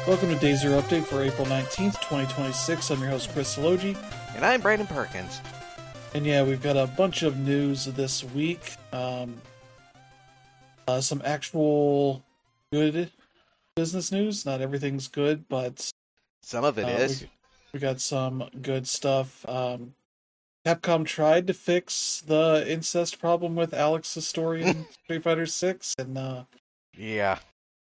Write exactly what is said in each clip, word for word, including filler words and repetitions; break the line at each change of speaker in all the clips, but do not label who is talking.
Welcome to Day Zero Update for April nineteenth, twenty twenty-six. I'm your host, Chris Sologi.
And I'm Brandon Perkins.
And yeah, we've got a bunch of news this week. Um, uh, some actual good business news. Not everything's good, but
Some of it
uh,
is.
we, we got some good stuff. Um, Capcom tried to fix the incest problem with Alex's story in Street Fighter six, and uh,
Yeah.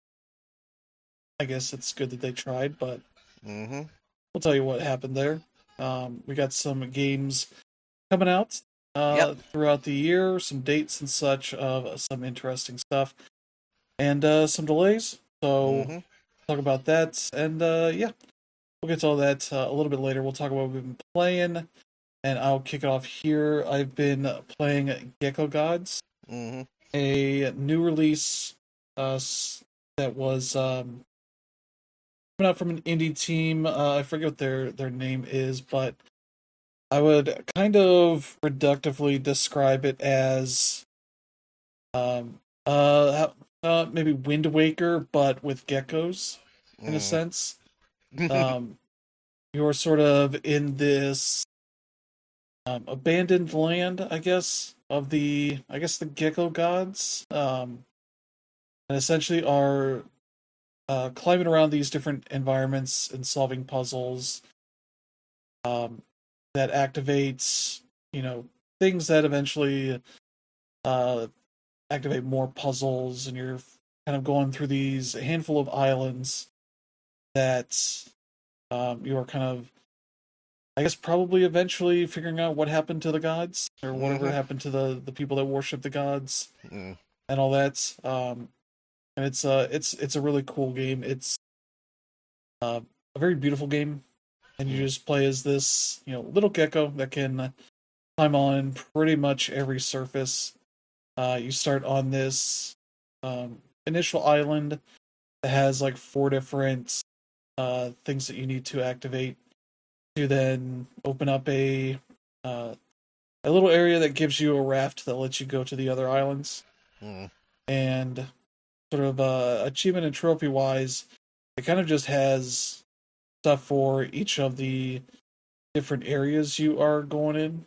I guess it's good that they tried, but
Mm-hmm.
we'll tell you what happened there. Um, we got some games coming out uh,
Yep.
throughout the year, some dates and such of some interesting stuff, and uh, some delays. So
Mm-hmm.
talk about that, and uh, yeah, we'll get to all that uh, a little bit later. We'll talk about what we've been playing, and I'll kick it off here. I've been playing Gecko Gods,
Mm-hmm.
a new release uh, that was um, coming out from an indie team. Uh, I forget what their their name is, but I would kind of reductively describe it as um uh, uh maybe Wind Waker, but with geckos in a sense. Um, you're sort of in this um, abandoned land, I guess, of the I guess the Gecko Gods, um, and essentially are uh, climbing around these different environments and solving puzzles um, that activates, you know, things that eventually uh, activate more puzzles, and you're kind of going through these handful of islands that um, you are kind of, I guess, probably eventually figuring out what happened to the gods or whatever
Mm-hmm.
happened to the the people that worship the gods
Mm.
and all that. Um, and it's uh it's it's a really cool game. It's uh, a very beautiful game, and you
Mm.
just play as this, you know, little gecko that can climb on pretty much every surface. Uh, you start on this um, initial island that has like four different uh, things that you need to activate to then open up a uh, a little area that gives you a raft that lets you go to the other islands.
Mm.
And sort of uh, achievement and trophy wise, it kind of just has stuff for each of the different areas you are going in.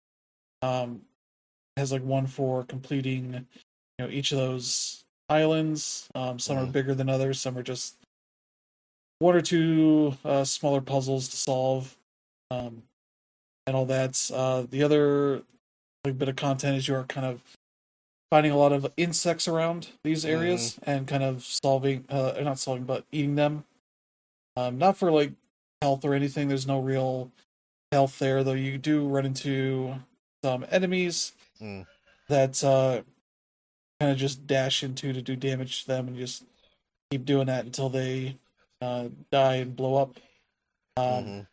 Um, it has like one for completing, you know, each of those islands. Um, some are
Mm.
bigger than others. Some are just one or two uh, smaller puzzles to solve, um, and all that. Uh, the other like, bit of content is you are kind of finding a lot of insects around these
Mm-hmm.
areas and kind of solving, uh, not solving, but eating them. Um, not for like health or anything. There's no real health there, though. You do run into some enemies
Mm.
that uh, kind of just dash into to do damage to them, and just keep doing that until they uh, die and blow up. Um,
Mm-hmm.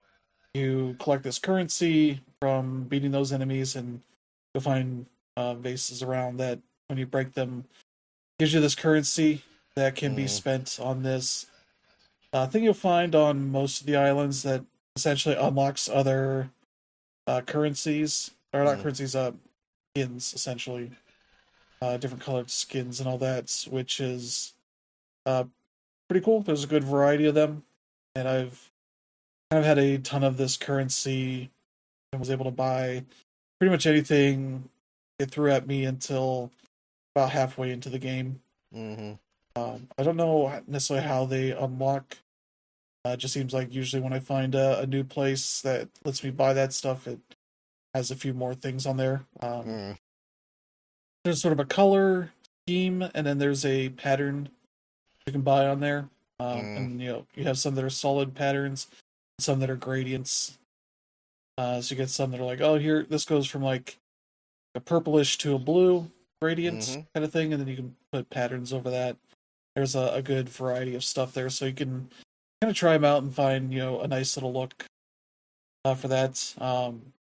you collect this currency from beating those enemies, and you'll find uh, vases around that when you break them gives you this currency that can be
Mm.
spent on this uh, thing you'll find on most of the islands that essentially unlocks other uh, currencies, or not
Mm.
currencies, uh, skins, essentially. Uh, different colored skins and all that, which is uh, pretty cool. There's a good variety of them, and I've kind of had a ton of this currency and was able to buy pretty much anything it threw at me until about halfway into the game.
Mm-hmm.
Um, I don't know necessarily how they unlock. Uh, it just seems like usually when I find a, a new place that lets me buy that stuff, it has a few more things on there. Um,
Mm.
there's sort of a color scheme, and then there's a pattern you can buy on there. Um,
Mm.
and you know, you have some that are solid patterns, some that are gradients. Uh, so you get some that are like, oh, here, this goes from like a purplish to a blue gradient
Mm-hmm.
kind of thing, and then you can put patterns over that. There's a, a good variety of stuff there, so you can kind of try them out and find, you know, a nice little look uh, for that. Um,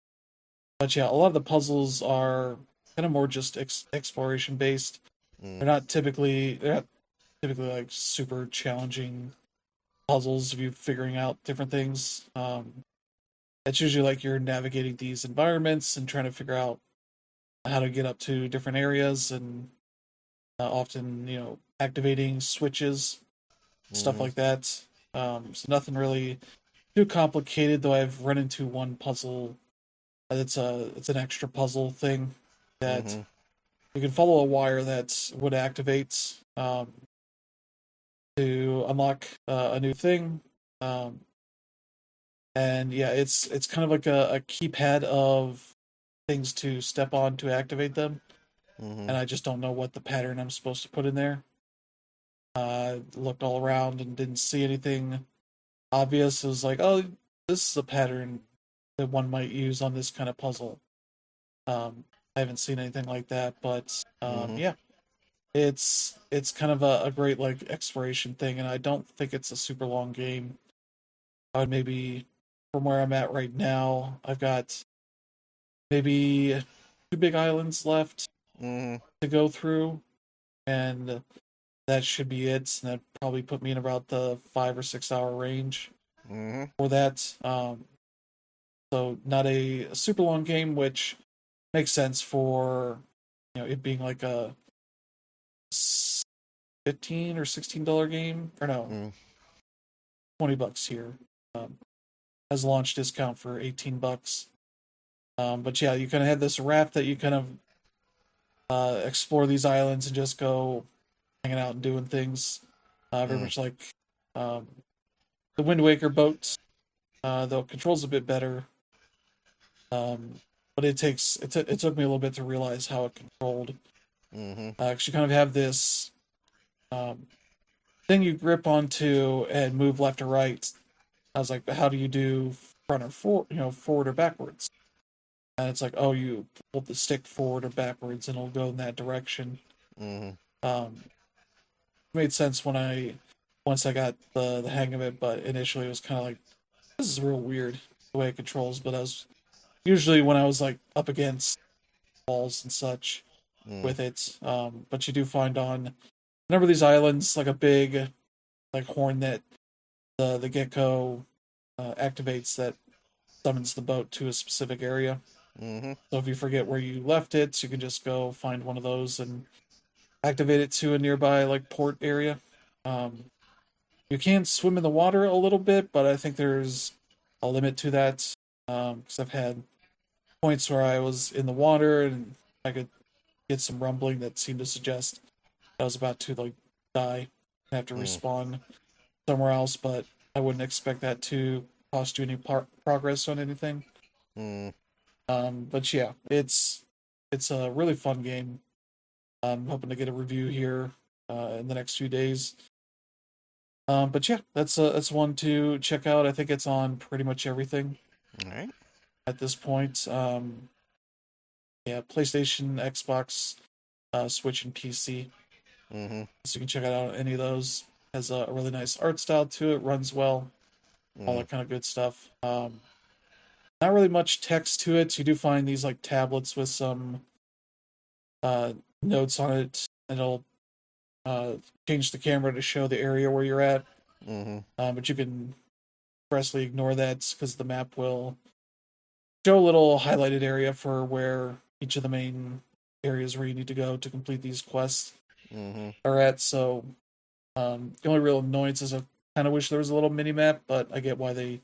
but yeah, a lot of the puzzles are kind of more just ex- exploration based.
Mm.
They're not typically they're not typically like super challenging puzzles of you figuring out different things. Um, it's usually like you're navigating these environments and trying to figure out how to get up to different areas, and uh, often, you know, activating switches stuff
Mm-hmm.
like that. Um, so nothing really too complicated, though I've run into one puzzle. It's a it's an extra puzzle thing that
Mm-hmm.
you can follow a wire that would activate um, to unlock uh, a new thing. Um, and yeah, it's it's kind of like a, a keypad of things to step on to activate them,
Mm-hmm.
and I just don't know what the pattern I'm supposed to put in there. Uh, looked all around and didn't see anything obvious. It was like, oh, this is a pattern that one might use on this kind of puzzle. Um, I haven't seen anything like that, but um,
Mm-hmm.
yeah, it's it's kind of a, a great like exploration thing, and I don't think it's a super long game. I would maybe from where I'm at right now, I've got maybe two big islands left
Mm-hmm.
to go through, and that should be it. And that probably put me in about the five or six hour range
Mm-hmm.
for that. Um, so not a, a super long game, which makes sense for you know it being like a fifteen or sixteen dollar game, or no,
Mm-hmm.
twenty bucks here. Um, has a launch discount for eighteen bucks. Um, but yeah, you kind of have this raft that you kind of uh, explore these islands and just go hanging out and doing things. Uh, very
Mm-hmm.
much like um, the Wind Waker boats, uh, though controls a bit better. Um, but it takes it, t- it took me a little bit to realize how it controlled.
Mm-hmm.
Uh, 'cause you kind of have this um, thing you grip onto and move left or right. I was like, how do you do front or forward, you know, forward or backwards? And it's like, oh, you pull the stick forward or backwards, and it'll go in that direction.
Mm-hmm.
Um, made sense when I once I got the the hang of it, but initially it was kind of like this is real weird the way it controls. But I was usually when I was like up against walls and such with it. Um, but you do find on a number of these islands like a big like horn that the the gecko uh, activates that summons the boat to a specific area.
Mm-hmm.
So if you forget where you left it, you can just go find one of those and activate it to a nearby like port area. Um, you can swim in the water a little bit, but I think there's a limit to that. Um, because I've had points where I was in the water and I could get some rumbling that seemed to suggest I was about to like die and have to
Mm-hmm.
respawn somewhere else. But I wouldn't expect that to cost you any par- progress on anything.
Mm-hmm.
Um, but yeah, it's it's a really fun game. I'm hoping to get a review here uh, in the next few days. Um, but yeah, that's uh, that's one to check out. I think it's on pretty much everything
All right.
at this point. Um, yeah, PlayStation, Xbox, uh, Switch, and P C.
Mm-hmm.
So you can check it out. Any of those has a, a really nice art style to it. Runs well. All
Mm-hmm.
that kind of good stuff. Um, not really much text to it. You do find these like tablets with some uh, notes on it, and it'll uh, change the camera to show the area where you're at.
Mm-hmm.
Um, but you can expressly ignore that because the map will show a little highlighted area for where each of the main areas where you need to go to complete these quests
Mm-hmm.
are at. So um, the only real annoyance is I kind of wish there was a little mini map, but I get why they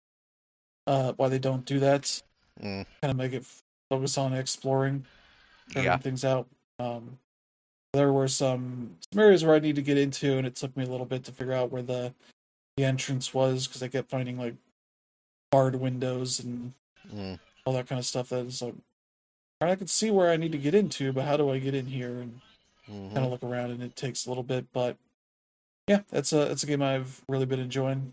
uh, why they don't do that.
Mm.
Kind of make it focus on exploring,
Yeah.
figuring things out. Um, there were some some areas where I need to get into, and it took me a little bit to figure out where the the entrance was because I kept finding like barred windows and
Mm.
all that kind of stuff. That is like I can see where I need to get into, but how do I get in here and kind
Mm-hmm.
of look around? And it takes a little bit, but yeah, that's a that's a game I've really been enjoying.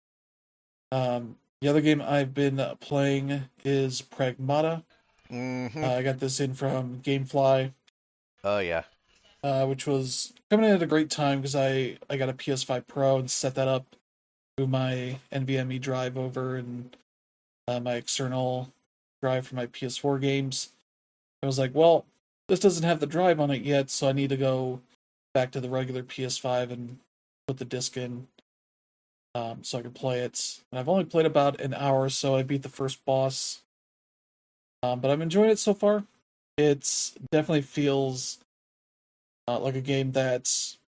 Um, the other game I've been playing is Pragmata.
Mm-hmm.
Uh, I got this in from GameFly,
Oh yeah.
uh, which was coming in at a great time because I I got a P S five Pro and set that up to my NVMe drive over and uh, my external drive for my P S four games. I was like, well, this doesn't have the drive on it yet, so I need to go back to the regular P S five and put the disc in um, so I can play it. And I've only played about an hour or so. I beat the first boss, um, but I'm enjoying it so far. It definitely feels uh, like a game that's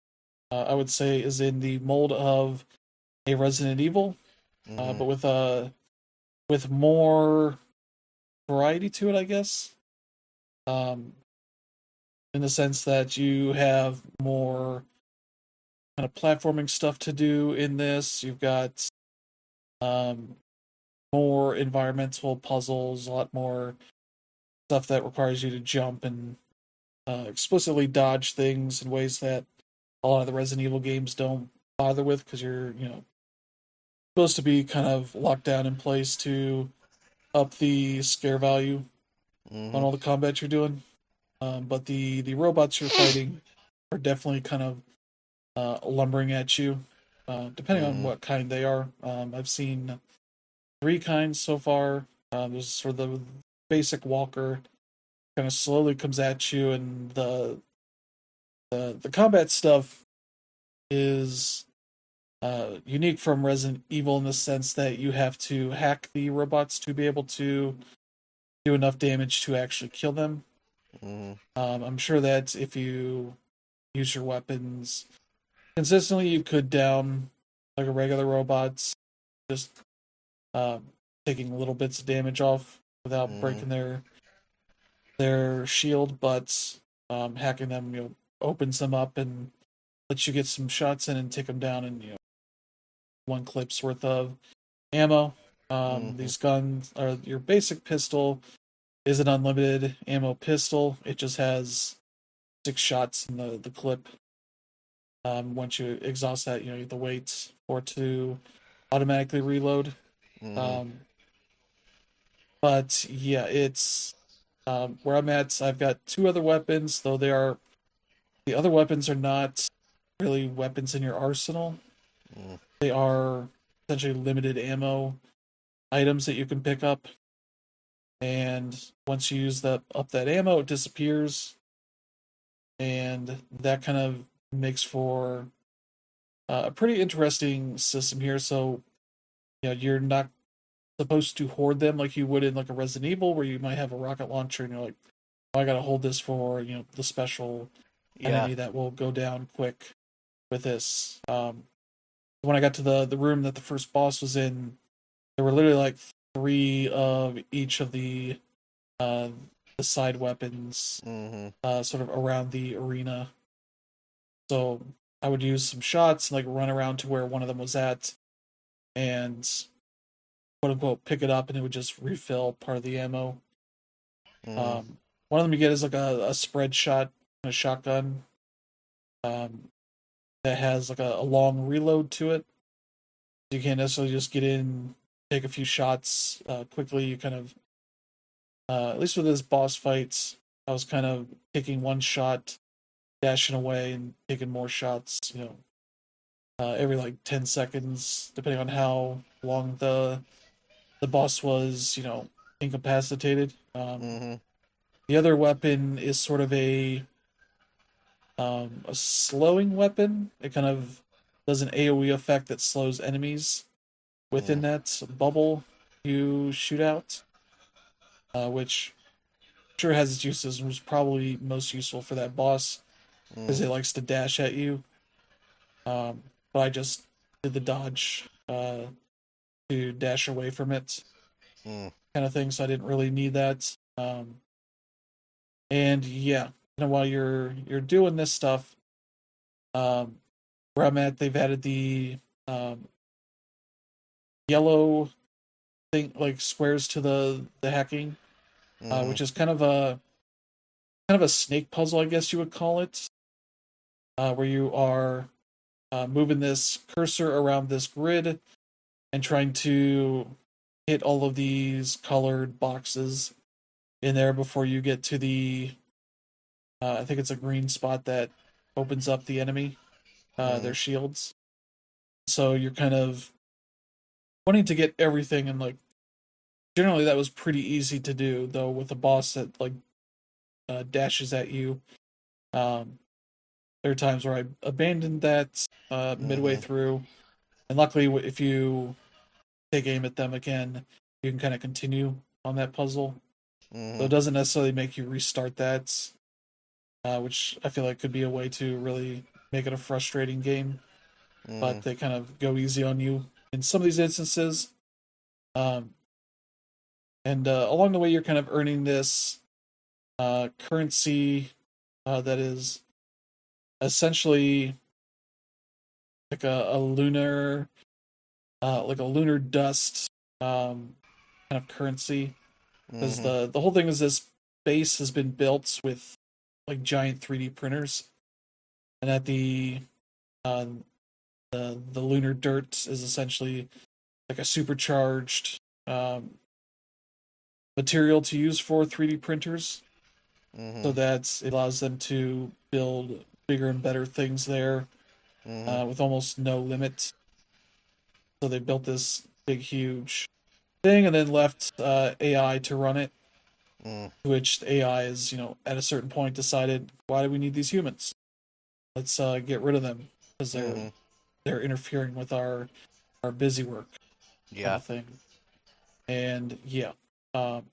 uh, I would say is in the mold of a Resident Evil, uh,
Mm-hmm.
but with a with more variety to it, I guess. Um, in the sense that you have more kind of platforming stuff to do in this. You've got um, more environmental puzzles, a lot more stuff that requires you to jump and uh, explicitly dodge things in ways that a lot of the Resident Evil games don't bother with because you're, you know, supposed to be kind of locked down in place to up the scare value on
Mm-hmm.
all the combat you're doing. Um, but the the robots you're fighting are definitely kind of uh, lumbering at you, uh, depending on
Mm-hmm.
what kind they are. Um, I've seen three kinds so far. Um, there's sort of the basic walker, kind of slowly comes at you, and the the the combat stuff is uh, unique from Resident Evil in the sense that you have to hack the robots to be able to do enough damage to actually kill them.
Mm-hmm.
Um, I'm sure that if you use your weapons consistently, you could down like a regular robot, just um, taking little bits of damage off without
Mm-hmm.
breaking their their shield. But um, hacking them, you know, opens them up and lets you get some shots in and take them down in, you know, one clip's worth of ammo. Um,
Mm-hmm.
these guns are your basic pistol is an unlimited ammo pistol. It just has six shots in the, the clip. Um, once you exhaust that, you know, you have to wait for it to automatically reload.
Mm-hmm.
Um, but yeah, it's um, where I'm at. I've got two other weapons, though they are the other weapons are not really weapons in your arsenal.
Mm-hmm.
They are essentially limited ammo items that you can pick up, and once you use that up that ammo, it disappears, and that kind of makes for uh, a pretty interesting system here. So, you know, you're not supposed to hoard them like you would in like a Resident Evil, where you might have a rocket launcher and you're like, oh, I gotta hold this for, you know, the special
Yeah.
enemy that will go down quick with this. Um, when I got to the the room that the first boss was in, there were literally like three of each of the uh, the side weapons,
Mm-hmm.
uh, sort of around the arena. So I would use some shots and like run around to where one of them was at, and quote unquote pick it up, and it would just refill part of the ammo.
Mm-hmm.
Um, one of them you get is like a, a spread shot, a shotgun, um, that has like a, a long reload to it. You can't necessarily just get in, take a few shots uh, quickly. You kind of, uh, at least with this boss fights, I was kind of taking one shot, dashing away, and taking more shots. You know, uh, every like ten seconds, depending on how long the the boss was. You know, incapacitated. Um,
Mm-hmm.
the other weapon is sort of a um, a slowing weapon. It kind of does an AoE effect that slows enemies within that bubble you shoot out, uh, which sure has its uses and was probably most useful for that boss because
Mm-hmm.
it likes to dash at you. Um, but I just did the dodge uh, to dash away from it,
Mm-hmm.
kind of thing. So I didn't really need that. Um, and yeah, you know, while you're you're doing this stuff, um, where I'm at, they've added the um, yellow thing, like squares to the the hacking, uh,
Mm-hmm.
which is kind of a kind of a snake puzzle, I guess you would call it, uh, where you are uh, moving this cursor around this grid and trying to hit all of these colored boxes in there before you get to the uh, I think it's a green spot that opens up the enemy, uh,
Mm-hmm.
their shields. So you're kind of wanting to get everything, and like generally that was pretty easy to do, though with a boss that like uh, dashes at you. Um, there are times where I abandoned that uh, midway
Mm-hmm.
through, and luckily, if you take aim at them again, you can kind of continue on that puzzle. So
Mm-hmm.
it doesn't necessarily make you restart that, uh, which I feel like could be a way to really make it a frustrating game, but
Mm.
they kind of go easy on you in some of these instances. Um, and uh, along the way, you're kind of earning this uh, currency uh, that is essentially like a, a lunar, uh, like a lunar dust um, kind of currency. Because
Mhm.
the the whole thing is this base has been built with like giant three D printers, and at the uh, the the lunar dirt is essentially like a supercharged um, material to use for three D printers, so
Mhm.
that it allows them to build bigger and better things there
Mhm.
uh, with almost no limit. So they built this big, huge thing, and then left uh, A I to run it.
Mm.
Which the A I is, you know, at a certain point decided, why do we need these humans? Let's uh, get rid of them because they're
Mhm.
they're interfering with our our busy work kind
Yeah.
of thing. And yeah, um,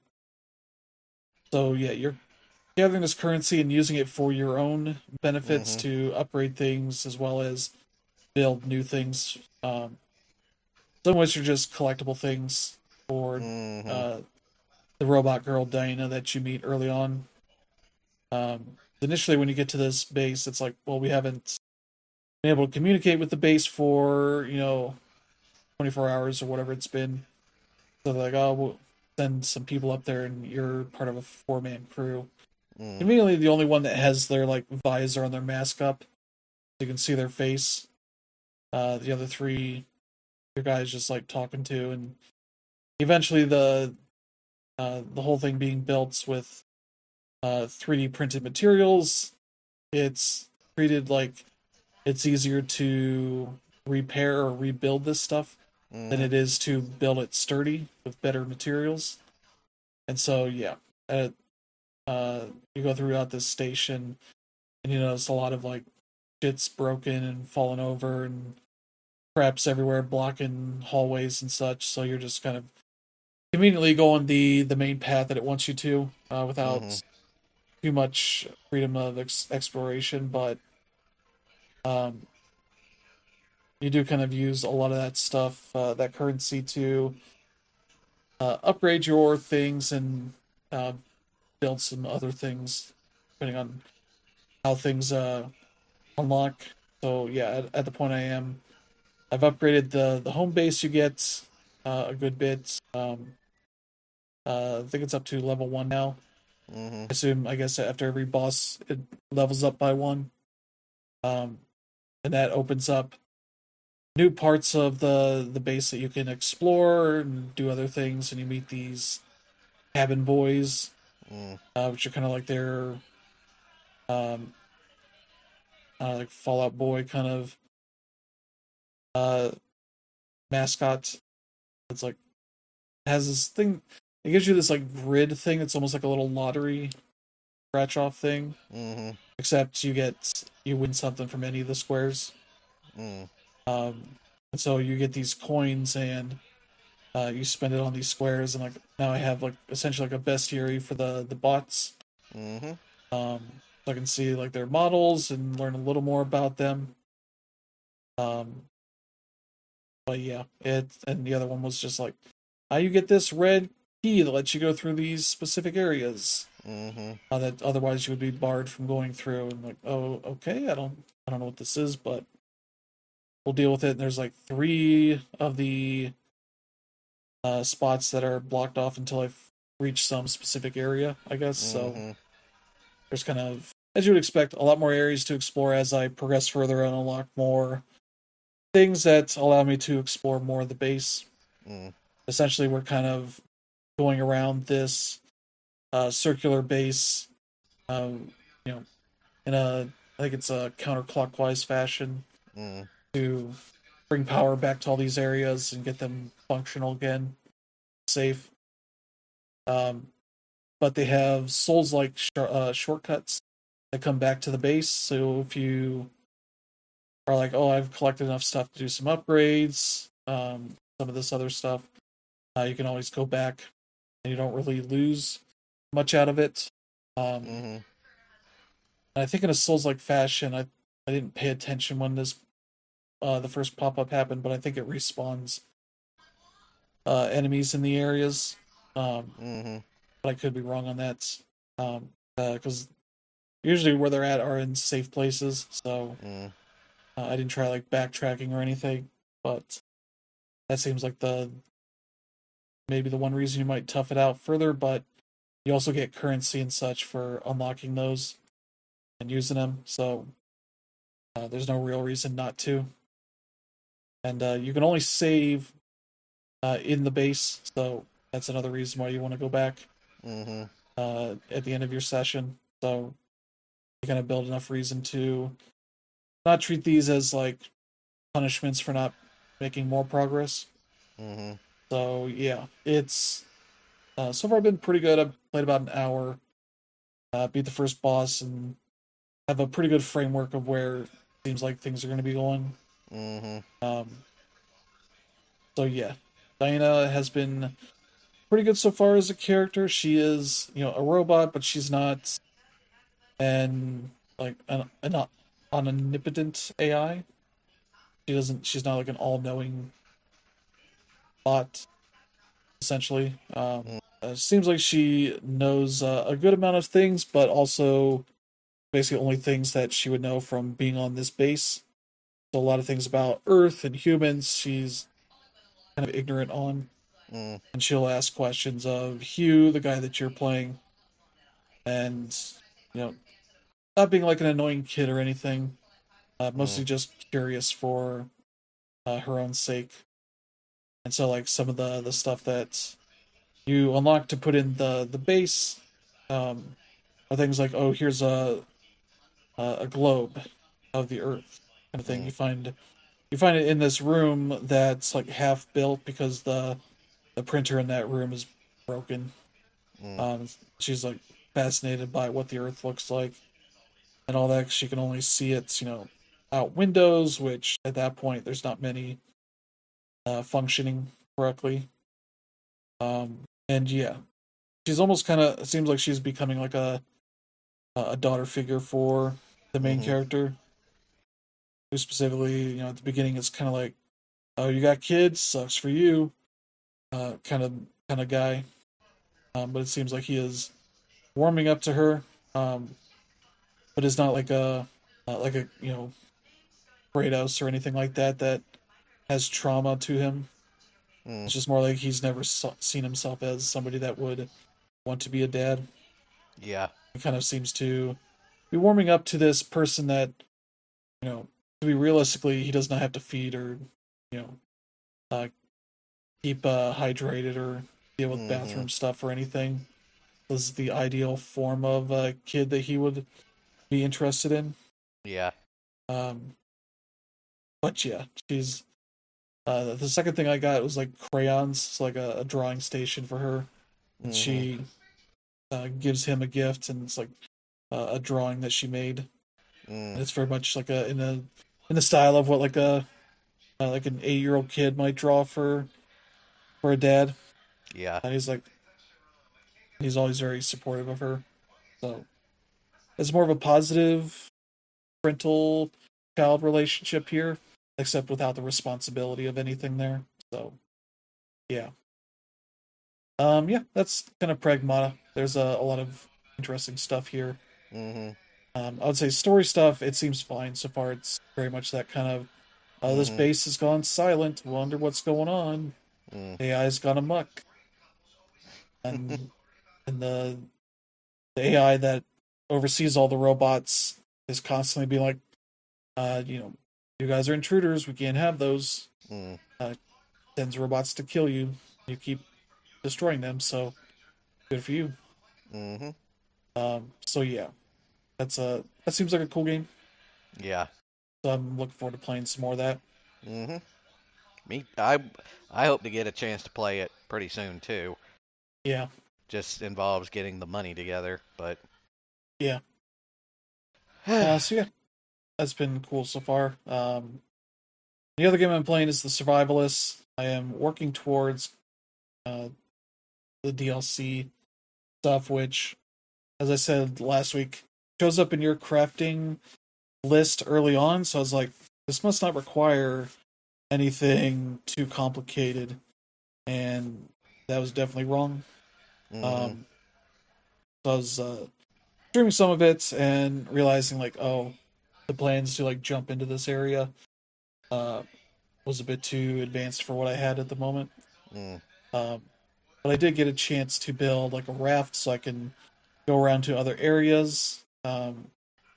so yeah, you're gathering this currency and using it for your own benefits
Mhm.
to upgrade things as well as build new things. Um, some of which are just collectible things for
Mhm.
uh, the robot girl Diana that you meet early on. Um, initially, when you get to this base, it's like, well, we haven't been able to communicate with the base for you know twenty-four hours or whatever it's been. So they're like, oh, we'll send some people up there, and you're part of a four man crew.
Mm.
Conveniently, the only one that has their like visor on their mask up, so you can see their face. Uh, the other three, your guys just like talking to, and eventually the uh, the whole thing being built with uh, three D printed materials. It's treated like it's easier to repair or rebuild this stuff than
Mhm.
it is to build it sturdy with better materials. And so, yeah, uh, uh, you go throughout this station and you notice a lot of like shit's broken and fallen over and traps everywhere blocking hallways and such. So you're just kind of conveniently going the the main path that it wants you to uh,
Mhm.
without too much freedom of ex- exploration. But um, you do kind of use a lot of that stuff, uh, that currency to uh, upgrade your things and uh, build some other things depending on how things uh, unlock. So yeah, at, at the point I am, I've upgraded the the home base. You get uh, a good bit. Um, uh, I think it's up to level one now.
Mhm.
I assume I guess after every boss it levels up by one, um, and that opens up new parts of the the base that you can explore and do other things. And you meet these cabin boys,
Mm.
uh, which are kind of like their um, uh, like Fallout Boy kind of uh, mascot. It's like has this thing. It gives you this like grid thing. It's almost like a little lottery scratch off thing,
Mhm.
except you get you win something from any of the squares.
Mm.
Um, and so you get these coins and uh, you spend it on these squares. And like now I have like essentially like a bestiary for the the bots.
Mhm.
Um, so I can see like their models and learn a little more about them. Um, but yeah, it and the other one was just like how you get this red key that lets you go through these specific areas
Mhm.
uh, that otherwise you would be barred from going through. And like, oh, okay, I don't, I don't know what this is, but we'll deal with it. And there's like three of the uh, spots that are blocked off until I've reached some specific area, I guess. So
Mhm.
there's kind of, as you would expect, a lot more areas to explore as I progress further and unlock more things that allow me to explore more of the base.
Mm.
Essentially, we're kind of going around this uh, circular base, um, you know, in a I think it's a counterclockwise fashion
Mm.
to bring power back to all these areas and get them functional again, safe. Um, but they have souls-like sh- uh, shortcuts that come back to the base. So if you are like, oh, I've collected enough stuff to do some upgrades, um, some of this other stuff, uh, you can always go back, and you don't really lose much out of it. Um,
Mhm.
and I think in a souls-like fashion, I I didn't pay attention when this uh, the first pop up happened, but I think it respawns uh, enemies in the areas. Um,
Mm-hmm.
but I could be wrong on that. Um, because usually where they're at are in safe places, so
Mm.
uh, I didn't try like backtracking or anything. But that seems like the maybe the one reason you might tough it out further. But you also get currency and such for unlocking those and using them, so uh, there's no real reason not to. And uh, you can only save uh, in the base, so that's another reason why you want to go back
Mm-hmm.
uh, at the end of your session. So you kind of build enough reason to not treat these as like punishments for not making more progress.
Mm-hmm.
So yeah, it's uh, so far been pretty good. I've played about an hour, uh, beat the first boss, and have a pretty good framework of where it seems like things are going to be going.
Mm-hmm.
Um, so yeah, Diana has been pretty good so far as a character. She is, you know, a robot, but she's not an like an, an omnipotent A I. She doesn't. She's not like an all-knowing bot. Essentially, um,
Mm.
uh, seems like she knows uh, a good amount of things, but also basically only things that she would know from being on this base. So a lot of things about Earth and humans, she's kind of ignorant on,
Mm.
and she'll ask questions of Hugh, the guy that you're playing, and you know, not being like an annoying kid or anything. Uh,
Mm.
mostly just curious for uh, her own sake. And so, like some of the the stuff that you unlock to put in the the base um, are things like, oh, here's a a globe of the Earth kind of thing.
Mm.
You find you find it in this room that's like half built because the the printer in that room is broken.
Mm.
Um, she's like fascinated by what the Earth looks like and all that. She can only see it, you know, out windows, which at that point there's not many uh, functioning correctly. Um, and yeah, she's almost kind of seems like she's becoming like a a daughter figure for the main
Mm-hmm.
character. Who specifically, you know, at the beginning it's kind of like, oh, you got kids, sucks for you, uh, kind of kind of guy. Um, but it seems like he is warming up to her, um, but is not like a uh, like a you know Kratos or anything like that that has trauma to him.
Mm.
It's just more like he's never saw, seen himself as somebody that would want to be a dad.
Yeah.
He kind of seems to be warming up to this person that, you know, to be realistically, he does not have to feed or, you know, uh, keep uh, hydrated or deal with
Mm-hmm.
bathroom stuff or anything. This is the ideal form of uh, kid that he would be interested in.
Yeah.
Um, but yeah, she's uh, the second thing I got was like crayons. It's like a, a drawing station for her, and
Mm-hmm.
she uh, gives him a gift, and it's like uh, a drawing that she made,
Mm.
and it's very much like a in a in the style of what like a uh, like an eight year old kid might draw for for a dad.
Yeah.
And he's like he's always very supportive of her. So it's more of a positive parental child relationship here, except without the responsibility of anything there. So yeah. Um yeah, that's kind of Pragmata. There's a, a lot of interesting stuff here.
Mm-hmm.
Um I would say story stuff, it seems fine so far. It's very much that kind of uh, this
Mm-hmm.
base has gone silent, wonder what's going on.
Mm.
A I's gone amok. And and the the A I that oversees all the robots is constantly being like, uh, you know, you guys are intruders. We can't have those.
Mm.
Uh, sends robots to kill you. You keep destroying them. So good for you.
Mm-hmm.
Um, so yeah, that's a that seems like a cool game.
Yeah.
So I'm looking forward to playing some more of that.
Mm-hmm. Me, I, I hope to get a chance to play it pretty soon too.
Yeah,
Just involves getting the money together, but
yeah. Uh, so yeah, that's been cool so far. Um, the other game I'm playing is the Survivalists. I am working towards uh, the D L C stuff, which, as I said last week, shows up in your crafting list early on, so I was like, this must not require anything too complicated, and that was definitely wrong.
Mm-hmm.
Um, so I was uh, streaming some of it and realizing like, oh, the plans to like jump into this area uh, was a bit too advanced for what I had at the moment.
Mm.
Um, but I did get a chance to build like a raft so I can go around to other areas. Um,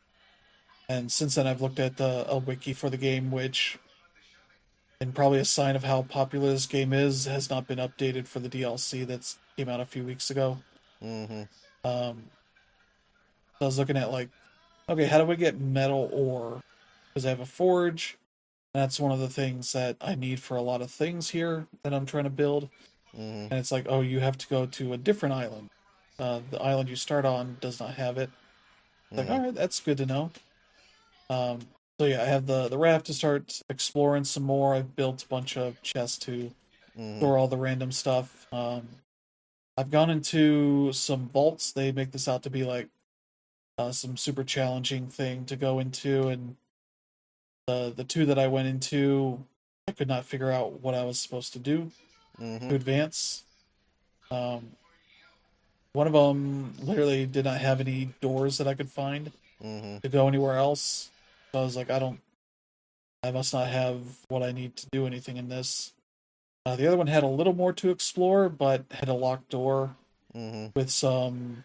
and since then, I've looked at the a wiki for the game, which, and probably a sign of how popular this game is, has not been updated for the D L C that's came out a few weeks ago.
Mm-hmm.
Um, so I was looking at like, okay, how do we get metal ore? Because I have a forge. That's one of the things that I need for a lot of things here that I'm trying to build.
Mm-hmm.
And it's like, oh, you have to go to a different island. Uh, the island you start on does not have it. Like,
Mm-hmm.
all right, that's good to know. Um, so yeah, I have the the raft to start exploring some more. I've built a bunch of chests to
Mm-hmm.
store all the random stuff. Um, I've gone into some vaults. They make this out to be like uh, some super challenging thing to go into, and the the two that I went into, I could not figure out what I was supposed to do
Mm-hmm.
to advance. Um, one of them literally did not have any doors that I could find
Mm-hmm.
to go anywhere else. So I was like, I don't, I must not have what I need to do anything in this. Uh, the other one had a little more to explore, but had a locked door
Mm-hmm.
with some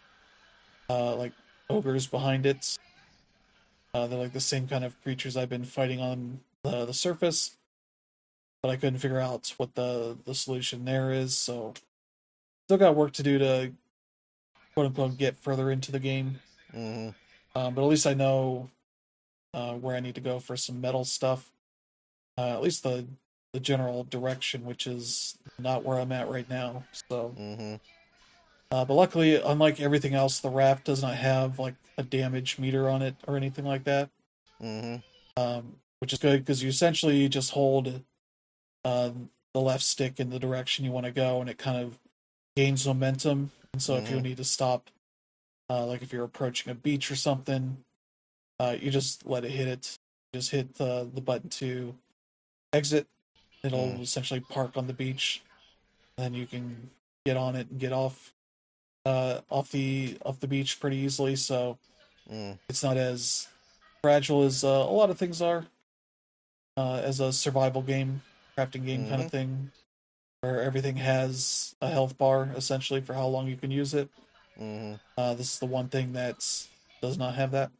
uh, like ogres behind it. Uh, they're like the same kind of creatures I've been fighting on the, the surface, but I couldn't figure out what the the solution there is. So still got work to do to quote unquote get further into the game.
Mm-hmm.
Um, but at least I know uh, where I need to go for some metal stuff. Uh, at least the the general direction, which is not where I'm at right now. So,
Mm-hmm.
uh, but luckily, unlike everything else, the raft does not have like a damage meter on it or anything like that.
Mm-hmm.
Um, which is good because you essentially just hold uh, the left stick in the direction you want to go, and it kind of gains momentum. And so, if you
Mm-hmm.
need to stop, uh, like if you're approaching a beach or something, uh, you just let it hit it. Just hit the the button to exit. It'll essentially park on the beach, and then you can get on it and get off uh, off the off the beach pretty easily. So
Mm-hmm.
it's not as fragile as uh, a lot of things are uh, as a survival game, crafting game kind
Mm-hmm.
of thing, where everything has a health bar essentially for how long you can use it.
Mm-hmm.
Uh, this is the one thing that does not have that.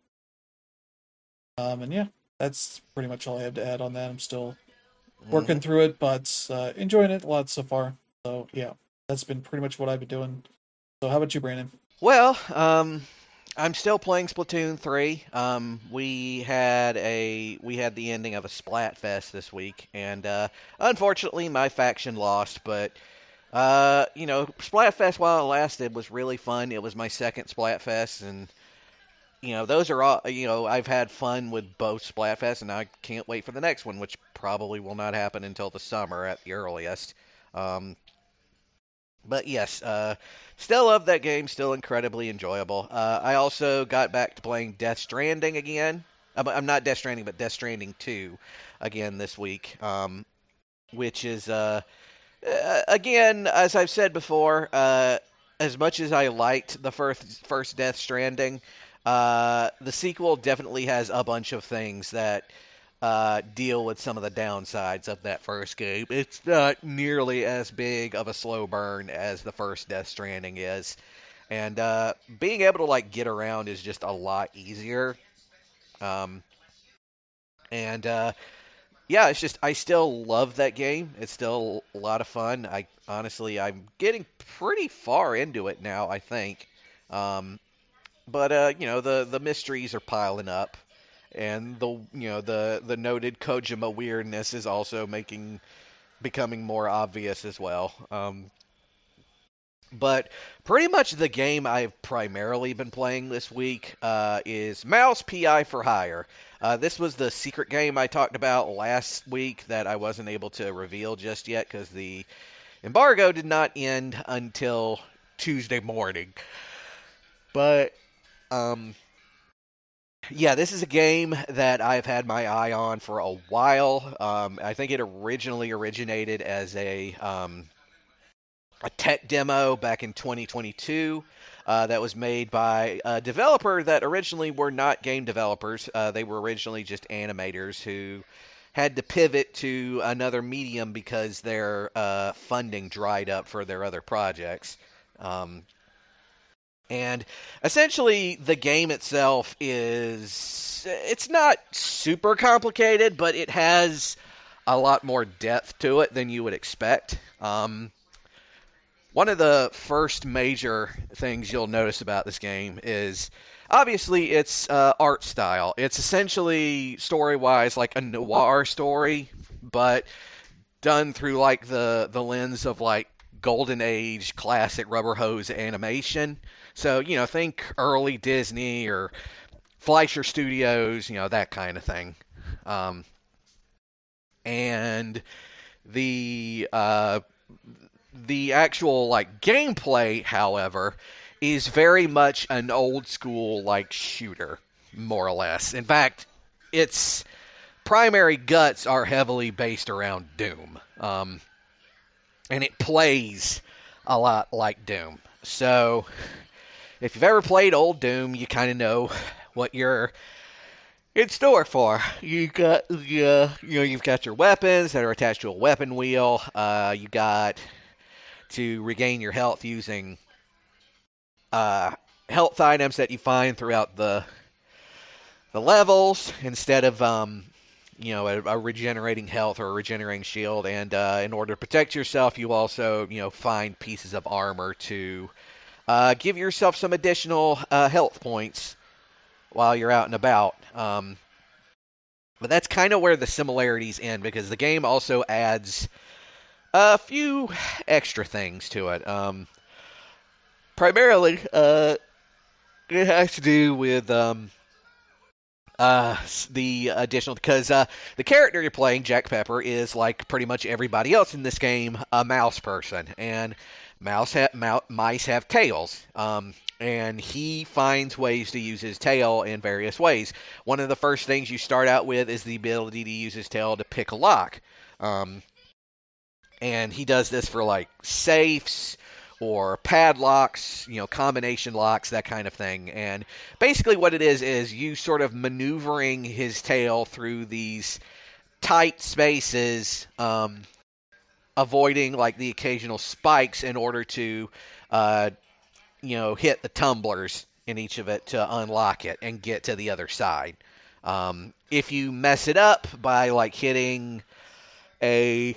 Um, and yeah, that's pretty much all I have to add on that. I'm still
Mm-hmm.
working through it, but uh, enjoying it a lot so far. So yeah, that's been pretty much what I've been doing. So how about you, Brandon?
Well, um, I'm still playing Splatoon three. Um, we had a we had the ending of a Splatfest this week, and uh, unfortunately, my faction lost. But uh, you know, Splatfest while it lasted was really fun. It was my second Splatfest, and you know, those are all. You know, I've had fun with both Splatfest, and I can't wait for the next one, which probably will not happen until the summer at the earliest. Um, but yes, uh, still love that game. Still incredibly enjoyable. Uh, I also got back to playing Death Stranding again. I'm I'm not Death Stranding, but Death Stranding two again this week, um, which is uh, uh, again, as I've said before, uh, as much as I liked the first first Death Stranding, uh, the sequel definitely has a bunch of things that uh, deal with some of the downsides of that first game. It's not nearly as big of a slow burn as the first Death Stranding is, and uh, being able to like get around is just a lot easier. Um, and uh, yeah, it's just I still love that game. It's still a lot of fun. I honestly I'm getting pretty far into it now, I think. Um, but uh, you know, the the mysteries are piling up, and the you know the the noted Kojima weirdness is also making becoming more obvious as well. Um, but pretty much the game I've primarily been playing this week uh, is Mouse P I for Hire. Uh, this was the secret game I talked about last week that I wasn't able to reveal just yet because the embargo did not end until Tuesday morning. But um, yeah, this is a game that I've had my eye on for a while. Um, I think it originally originated as a um, a tech demo back in twenty twenty-two. Uh, that was made by a developer that originally were not game developers. Uh, they were originally just animators who had to pivot to another medium because their uh, funding dried up for their other projects. Um, and essentially, the game itself is it's not super complicated, but it has a lot more depth to it than you would expect. Um, one of the first major things you'll notice about this game is obviously its uh, art style. It's essentially story-wise like a noir story, but done through like the the lens of like golden age classic rubber hose animation. So, you know, think early Disney or Fleischer Studios, you know, that kind of thing. Um, and the uh, the actual like gameplay, however, is very much an old school like shooter, more or less. In fact, its primary guts are heavily based around Doom, um, and it plays a lot like Doom. So, if you've ever played old Doom, you kind of know what you're in store for. You got uh, you know you've got your weapons that are attached to a weapon wheel. Uh, you got to regain your health using uh, health items that you find throughout the the levels instead of um, you know a, a regenerating health or a regenerating shield. And uh, in order to protect yourself, you also you know find pieces of armor to uh, give yourself some additional uh, health points while you're out and about. Um, but that's kind of where the similarities end because the game also adds a few extra things to it. Um, primarily, uh, it has to do with um, uh, the additional because uh, the character you're playing, Jack Pepper, is like pretty much everybody else in this game, a mouse person, and mouse ha- mou- mice have tails. Um, and he finds ways to use his tail in various ways. One of the first things you start out with is the ability to use his tail to pick a lock. Um, and he does this for like safes or padlocks, you know, combination locks, that kind of thing. And basically what it is is you sort of maneuvering his tail through these tight spaces, um, avoiding like the occasional spikes in order to, uh, you know, hit the tumblers in each of it to unlock it and get to the other side. Um, if you mess it up by like hitting a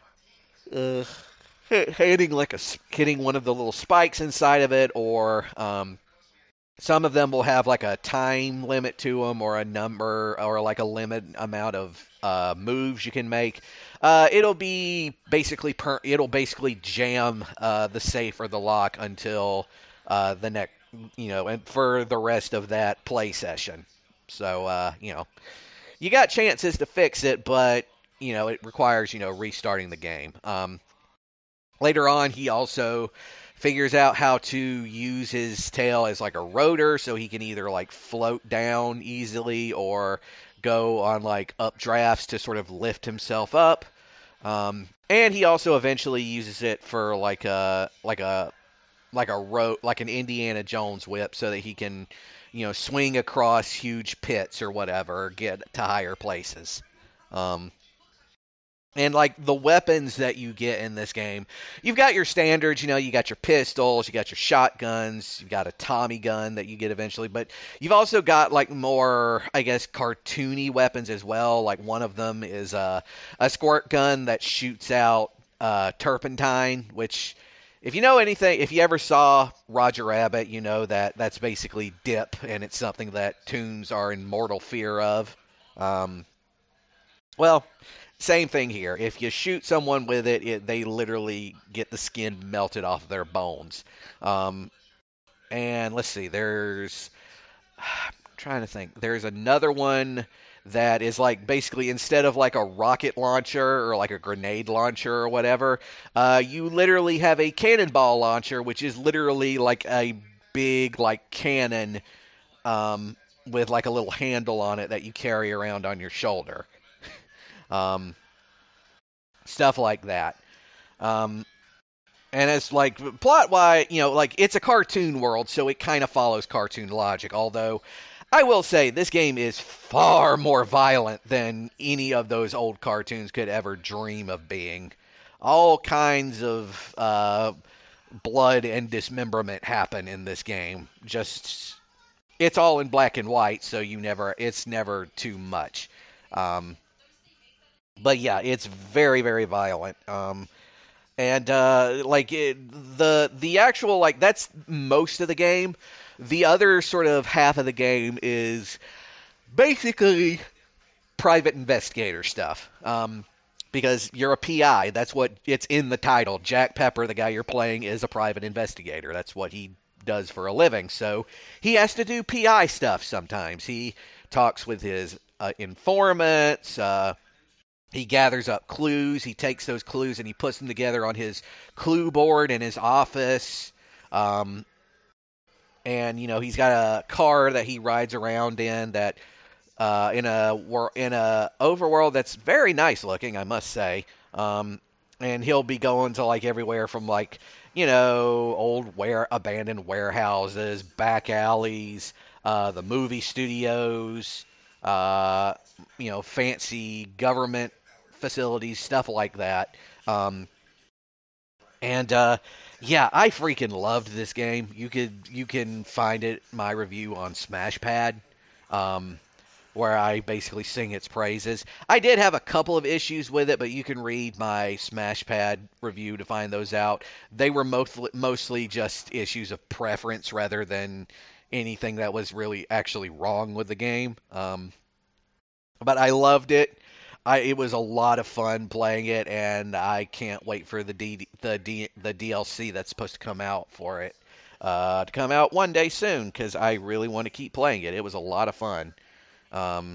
uh, hitting like a hitting one of the little spikes inside of it, or um, some of them will have like a time limit to them, or a number, or like a limit amount of uh, moves you can make. Uh, it'll be basically per- it'll basically jam uh, the safe or the lock until uh, the next, you know, and for the rest of that play session. So uh, you know, you got chances to fix it, but you know, it requires you know restarting the game. Um, Later on, he also figures out how to use his tail as like a rotor, so he can either like float down easily or go on like updrafts to sort of lift himself up. Um, and he also eventually uses it for like a like a like a ro- like an Indiana Jones whip, so that he can you know swing across huge pits or whatever, get to higher places. Um, and like the weapons that you get in this game, you've got your standards, you know, you got your pistols, you got your shotguns, you've got a Tommy gun that you get eventually, but you've also got like more, I guess, cartoony weapons as well. Like one of them is a, a squirt gun that shoots out uh, turpentine, which if you know anything, if you ever saw Roger Rabbit, you know that that's basically dip, and it's something that toons are in mortal fear of. Um, well, same thing here. If you shoot someone with it, it they literally get the skin melted off their bones. Um, and let's see, there's I'm trying to think. There's another one that is like basically instead of like a rocket launcher or like a grenade launcher or whatever, uh, you literally have a cannonball launcher, which is literally like a big like cannon, um, with like a little handle on it that you carry around on your shoulder. Um, stuff like that. Um, and it's like plot wise, you know, like it's a cartoon world, so it kind of follows cartoon logic. Although I will say this game is far more violent than any of those old cartoons could ever dream of being. All kinds of uh, blood and dismemberment happen in this game. Just it's all in black and white, so you never it's never too much. Um, but yeah, it's very very violent. Um, and uh, like it, the the actual like that's most of the game. The other sort of half of the game is basically private investigator stuff. Um, because you're a P I. That's what it's in the title. Jack Pepper, the guy you're playing, is a private investigator. That's what he does for a living. So he has to do P I stuff sometimes. He talks with his uh, informants. Uh, he gathers up clues. He takes those clues and he puts them together on his clue board in his office. Um, and you know he's got a car that he rides around in that uh, in a wor- in a overworld that's very nice looking, I must say. Um, and he'll be going to like everywhere from like you know old ware abandoned warehouses, back alleys, uh, the movie studios, uh, you know fancy government facilities, stuff like that. Um, and uh, yeah, I freaking loved this game. You could you can find it my review on Smashpad. Um, where I basically sing its praises. I did have a couple of issues with it, but you can read my Smashpad review to find those out. They were mostly mostly just issues of preference rather than anything that was really actually wrong with the game. Um, but I loved it. I, it was a lot of fun playing it, and I can't wait for the D, the D, the D L C that's supposed to come out for it uh, to come out one day soon because I really want to keep playing it. It was a lot of fun. Um,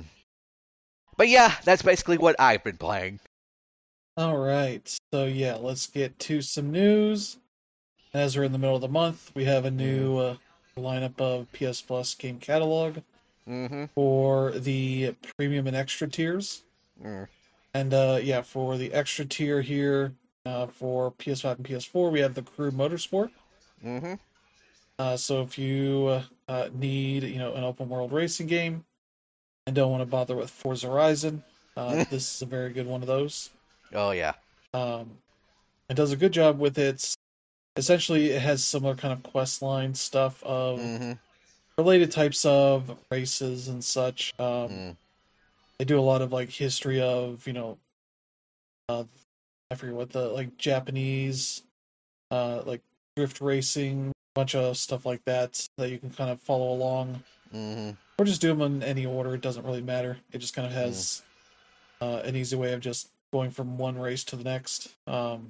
but yeah, that's basically what I've been playing.
All right. So yeah, let's get to some news. As we're in the middle of the month, we have a
Mm,
new uh, lineup of P S Plus game catalog
mm-hmm.
for the premium and extra tiers.
Mm,
And uh, yeah, for the extra tier here, uh, for P S five and P S four, we have the Crew Motorsport.
mm-hmm.
Uh, so if you uh, need, you know, an open world racing game and don't want to bother with Forza Horizon, uh, this is a very good one of those.
Oh yeah.
Um, it does a good job with its. Essentially, it has similar kind of quest line stuff of
Mm-hmm.
related types of races and such. Um,
Mm,
they do a lot of like history of, you know, uh, I forget what the like Japanese, uh, like drift racing, bunch of stuff like that that you can kind of follow along,
mm-hmm.
or just do them in any order. It doesn't really matter. It just kind of
Mm,
has uh, an easy way of just going from one race to the next. Um,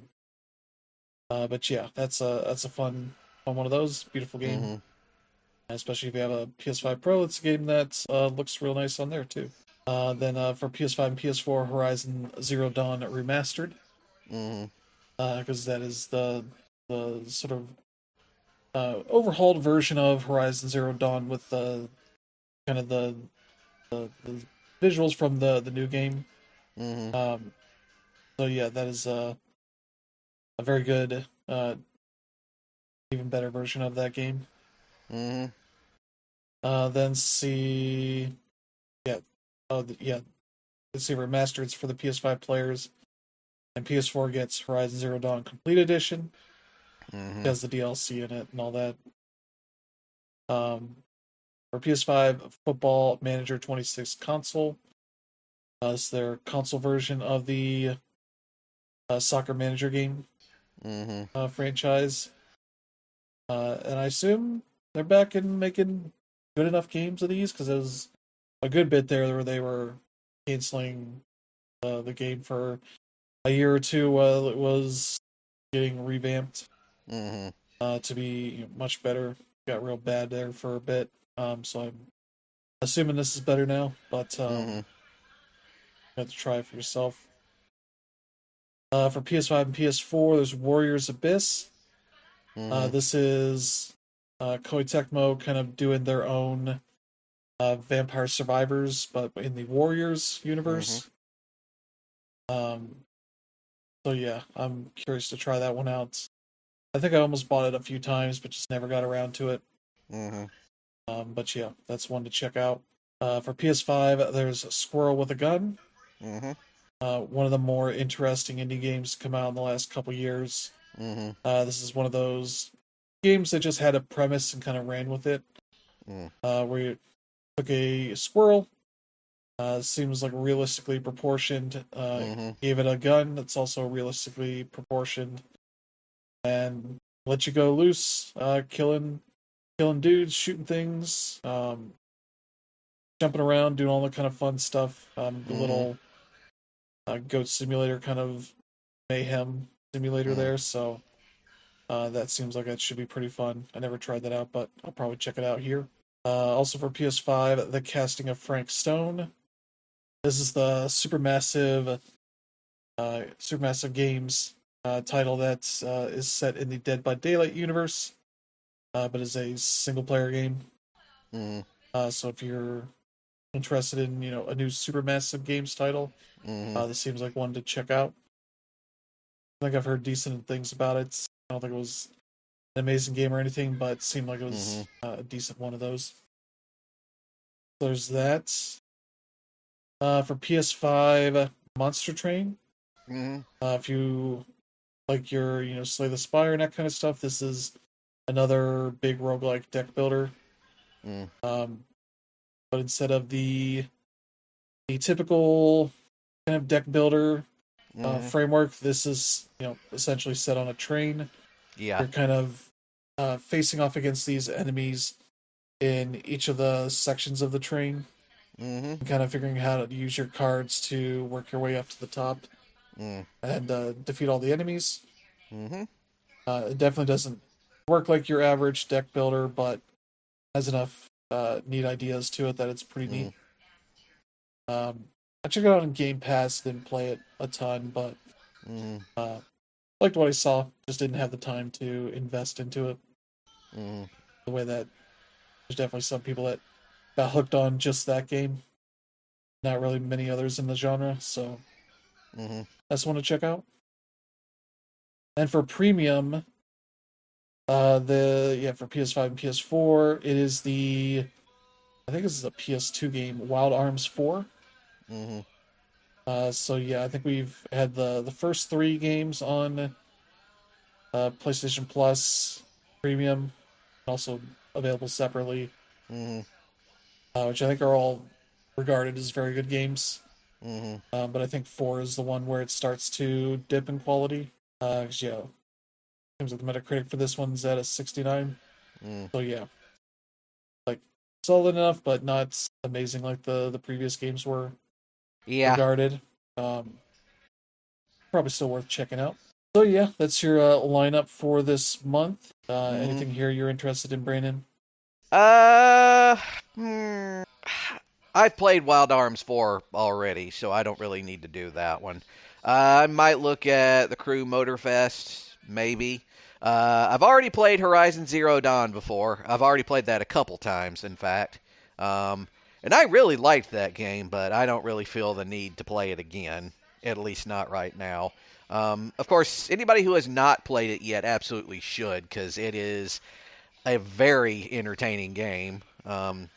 uh, but yeah, that's a that's a fun fun one of those. Beautiful game,
mm-hmm.
especially if you have a P S five Pro. It's a game that uh, looks real nice on there too. Uh, then uh, for P S five and P S four, Horizon Zero Dawn Remastered,
Mm-hmm.
because uh, that is the the sort of uh, overhauled version of Horizon Zero Dawn with the kind of the the, the visuals from the the new game.
Mm-hmm.
Um, so yeah, that is uh, a very good, uh, even better version of that game.
Mm-hmm.
Uh, then see, yeah, oh yeah, let's see remastered for the P S five players, and P S four gets Horizon Zero Dawn Complete Edition.
Mm-hmm.
It has the D L C in it and all that. Um, for P S five, Football Manager twenty-six console. Uh, it's their console version of the uh, Soccer Manager game
Mm-hmm.
uh, franchise. Uh, and I assume they're back in making good enough games of these because there was a good bit there where they were canceling uh, the game for a year or two while it was getting revamped
Mm-hmm.
uh, to be you know, much better. Got real bad there for a bit. Um, so I'm assuming this is better now, but um,
Mm-hmm.
you have to try it for yourself. Uh, for P S five and P S four, there's Warriors Abyss. Uh,
Mm-hmm.
this is uh, Koei Tecmo kind of doing their own uh, Vampire Survivors, but in the Warriors
Mhm.
universe. Um, so yeah, I'm curious to try that one out. I think I almost bought it a few times, but just never got around to it.
Mhm.
Um, but yeah, that's one to check out. Uh, for P S five, there's Squirrel with a Gun.
Mhm.
Uh, one of the more interesting indie games to come out in the last couple years.
Mhm.
Uh, this is one of those games that just had a premise and kind of ran with it.
Mhm.
Uh, where you took a squirrel, uh, seems like realistically proportioned, uh,
Mhm.
gave it a gun that's also realistically proportioned, and let you go loose, uh, killing killing dudes, shooting things, um, jumping around, doing all the kind of fun stuff. Um, the
Mhm.
little uh, goat simulator kind of mayhem simulator
Mhm.
there. So uh, that seems like that should be pretty fun. I never tried that out, but I'll probably check it out here. Uh, also for P S five, The Casting of Frank Stone. This is the supermassive, uh, supermassive games uh, title that uh, is set in the Dead by Daylight universe, uh, but is a single player game.
Mhm.
Uh, so if you're interested in, you know, a new supermassive games title,
Mhm.
uh, this seems like one to check out. I think I've heard decent things about it. I don't think it was an amazing game or anything, but it seemed like it was
Mhm.
uh, a decent one of those. There's that. Uh, for P S five, Monster Train.
Mhm.
Uh, if you like your, you know, Slay the Spire and that kind of stuff, this is another big roguelike deck builder.
Mhm.
Um, but instead of the the typical kind of deck builder uh,
Mhm.
framework, this is, you know, essentially set on a train.
Yeah.
You're kind of uh, facing off against these enemies in each of the sections of the train,
Mhm.
and kind of figuring how to use your cards to work your way up to the top
Mhm.
and uh, defeat all the enemies.
Mhm.
Uh, it definitely doesn't work like your average deck builder, but has enough uh, neat ideas to it that it's pretty neat.
Mhm.
Um, I checked it out on Game Pass, didn't play it a ton, but
Mhm.
uh, liked what I saw. Just didn't have the time to invest into it
Mhm.
the way that there's definitely some people that got hooked on just that game. Not really many others in the genre, so
Mhm.
that's one to check out. And for premium, uh, the yeah for P S five and P S four, it is the I think this is a P S two game, Wild Arms four.
Mhm.
Uh, so yeah, I think we've had the the first three games on uh, PlayStation Plus Premium, also available separately,
Mhm.
uh, which I think are all regarded as very good games.
Mhm.
Um, but I think four is the one where it starts to dip in quality. Uh, 'cause, yeah, seems like the Metacritic for this one's at a sixty-nine.
Mhm.
So yeah, like solid enough, but not amazing like the the previous games were
Yeah.
regarded. Um, probably still worth checking out. So yeah, that's your uh, lineup for this month. Uh,
Mhm.
anything here you're interested in, Brandon?
Uh, hmm, I've played Wild Arms four already, so I don't really need to do that one. Uh, I might look at the Crew Motorfest, maybe. Uh, I've already played Horizon Zero Dawn before. I've already played that a couple times, in fact. Um, and I really liked that game, but I don't really feel the need to play it again, at least not right now. Um, of course, anybody who has not played it yet absolutely should, because it is a very entertaining game. Um,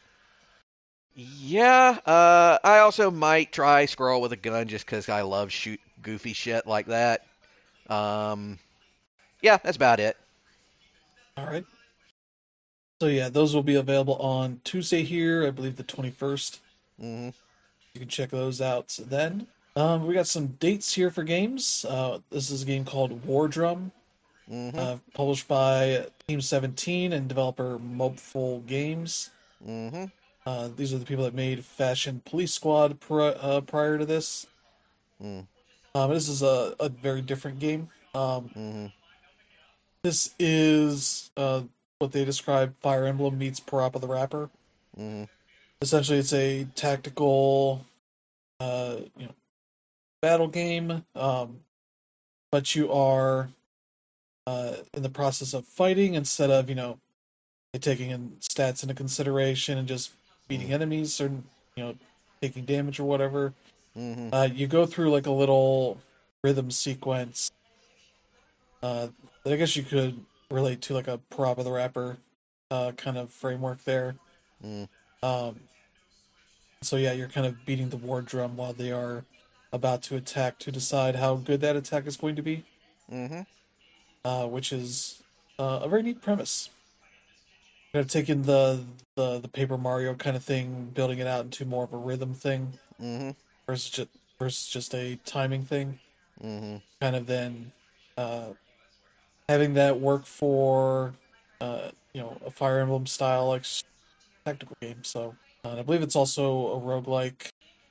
yeah, uh, I also might try Squirrel with a Gun just because I love shoot goofy shit like that. Um, yeah, that's about it.
All right. So yeah, those will be available on Tuesday here, I believe the twenty-first.
Mhm.
You can check those out then. Um, we got some dates here for games. Uh, this is a game called War Drum,
Mhm.
uh, published by Team seventeen and developer Mobful Games.
Mhm.
Uh, these are the people that made Fashion Police Squad pri- uh, prior to this.
Mhm.
Um, this is a, a very different game. Um,
Mhm.
this is uh, what they describe Fire Emblem meets Parappa the Rapper.
Mhm.
Essentially, it's a tactical, uh, you know, battle game, um, but you are uh, in the process of fighting instead of, you know, taking in stats into consideration and just beating
Mm.
enemies or you know taking damage or whatever.
Mhm.
Uh, you go through like a little rhythm sequence uh, that I guess you could relate to like a Parappa the Rapper uh, kind of framework there.
Mm.
Um, so yeah, you're kind of beating the war drum while they are about to attack to decide how good that attack is going to be,
Mhm.
uh, which is uh, a very neat premise. Kind of taking the, the the Paper Mario kind of thing, building it out into more of a rhythm thing
Mhm.
versus just versus just a timing thing.
Mhm.
Kind of then uh, having that work for uh, you know a Fire Emblem style like tactical game. So uh, and I believe it's also a roguelike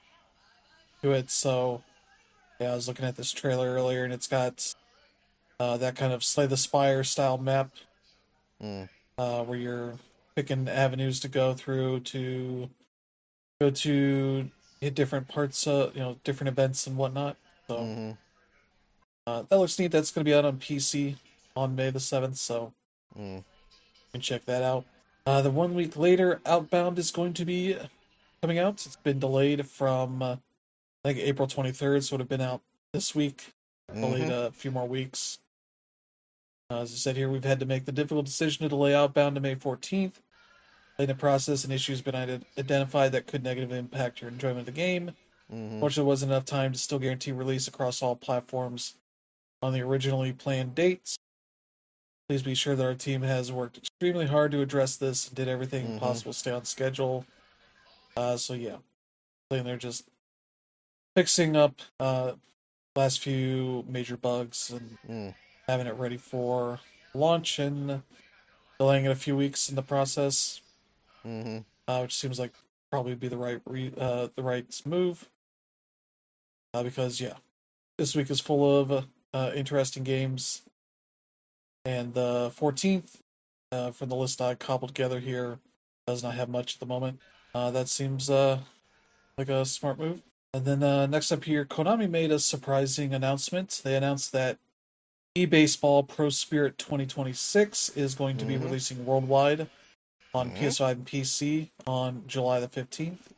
to it. So yeah, I was looking at this trailer earlier, and it's got uh, that kind of Slay the Spire style map
Mm.
uh, where you're picking avenues to go through to go to hit different parts, uh, you know, different events and whatnot. So
Mhm.
uh, that looks neat. That's going to be out on P C on May the seventh, so
Mm.
you can check that out. Uh, the one week later, Outbound is going to be coming out. It's been delayed from uh, I think April twenty-third, so it would have been out this week. Delayed
Mhm.
a few more weeks. Uh, as I said here, we've had to make the difficult decision to delay Outbound to May fourteenth. In the process, an issue has been identified that could negatively impact your enjoyment of the game.
Mhm.
Fortunately, there wasn't enough time to still guarantee release across all platforms on the originally planned dates. Please be sure that our team has worked extremely hard to address this and did everything
Mhm.
possible to stay on schedule. Uh, so yeah, and they're just fixing up uh, last few major bugs and
Mm.
having it ready for launch and delaying it a few weeks in the process,
Mhm.
uh, which seems like probably be the right re- uh, the right move uh, because yeah, this week is full of uh, interesting games, and the fourteenth uh, from the list I cobbled together here does not have much at the moment. Uh, that seems uh, like a smart move. And then uh, next up here, Konami made a surprising announcement. They announced that eBaseball Pro Spirit twenty twenty-six is going to be
Mhm.
releasing worldwide on
Mhm.
P S five and P C on July the fifteenth.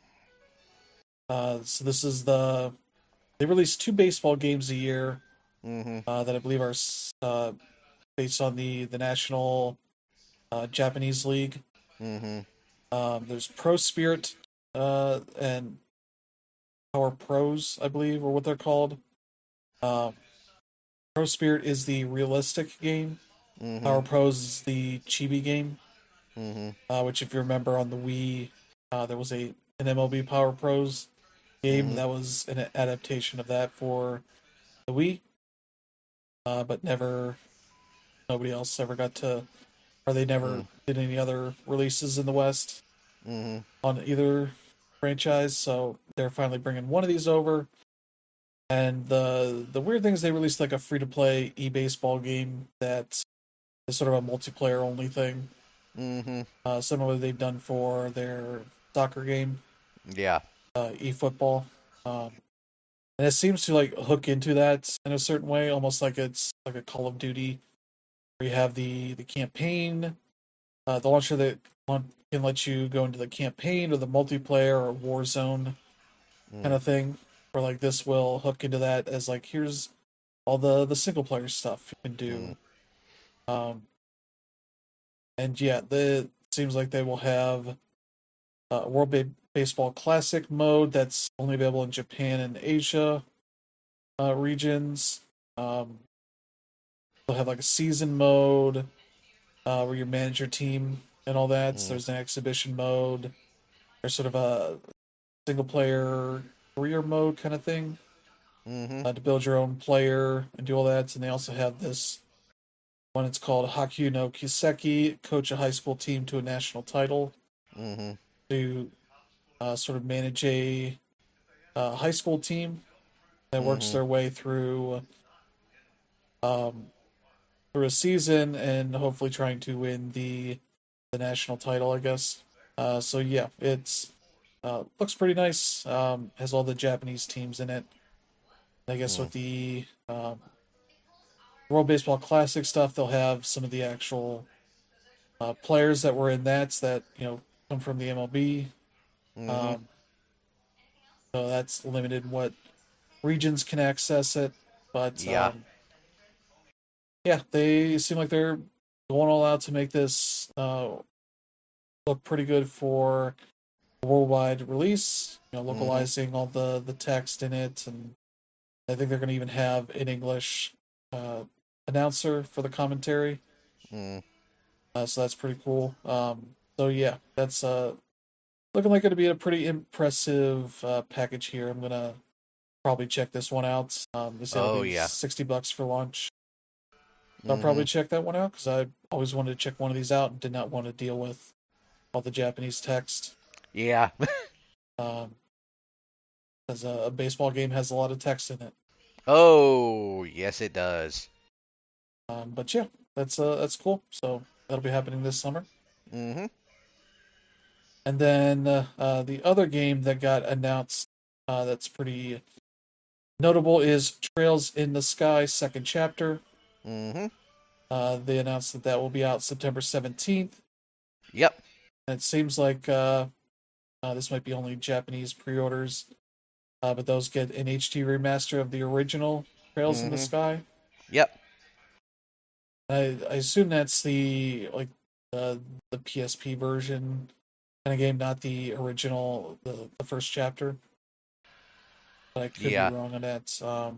Uh, so this is the they release two baseball games a year
Mhm.
uh, that I believe are uh, based on the the national uh, Japanese league.
Mhm.
Um, there's Pro Spirit uh, and Power Pros, I believe, or what they're called. Um, Pro Spirit is the realistic game. Power
Mhm.
Pros is the chibi game,
Mhm.
uh, which, if you remember on the Wii, uh, there was a an M L B Power Pros game
Mhm.
that was an adaptation of that for the Wii, uh, but never nobody else ever got to, or they never
Mm.
did any other releases in the West
Mhm.
on either franchise. So they're finally bringing one of these over. And the the weird thing is they released like a free to play e baseball game that is sort of a multiplayer only thing.
Mhm.
Uh, similar they've done for their soccer game,
Yeah.
uh, e football. Um, and it seems to like hook into that in a certain way, almost like it's like a Call of Duty where you have the the campaign, uh, the launcher that can let you go into the campaign or the multiplayer or Warzone kind
Mm.
of thing. Where like this will hook into that as like here's all the the single player stuff you can
Mm.
do. Um, and yeah, the seems like they will have uh, World Ba- Baseball Classic mode that's only available in Japan and Asia uh, regions. Um, they'll have like a season mode uh, where you manage your team and all that. So
Mm.
there's an exhibition mode. There's sort of a single player career mode kind of thing
Mhm.
uh, to build your own player and do all that. And they also have this one. It's called Haku no Kiseki, coach a high school team to a national title.
Mhm.
To uh, sort of manage a uh, high school team that works
Mhm.
their way through um, through a season and hopefully trying to win the the national title, I guess. Uh, so yeah, it's uh, looks pretty nice. Um, has all the Japanese teams in it. I guess
Mm.
with the um, World Baseball Classic stuff, they'll have some of the actual uh, players that were in that that you know come from the M L B.
Mhm.
Um, so that's limited what regions can access it. But
Yeah.
um, yeah, they seem like they're going all out to make this uh, look pretty good for a worldwide release. You know,
Mhm.
localizing all the the text in it, and I think they're going to even have an English uh, announcer for the commentary.
Mm.
Uh, so that's pretty cool. Um, so yeah, that's uh, looking like it'll be a pretty impressive uh, package here. I'm gonna probably check this one out. Um, they said it'll
Oh
be
yeah.
sixty bucks for launch. I'll probably
Mhm.
check that one out because I always wanted to check one of these out and did not want to deal with all the Japanese text.
Yeah.
Um, as a, a baseball game has a lot of text in it.
Oh, yes it does.
Um, but yeah, that's uh, that's cool. So that'll be happening this summer.
Mhm.
And then uh, uh, the other game that got announced uh, that's pretty notable is Trails in the Sky Second Chapter.
Mhm.
Uh, they announced that that will be out September seventeenth.
Yep.
And it seems like uh, uh, this might be only Japanese pre orders, uh, but those get an H D remaster of the original Trails in the
Mhm.
Sky.
Yep.
I, I assume that's the like uh, the P S P version kind of game, not the original, the, the first chapter. But I could be
Yeah.
wrong on that. Um,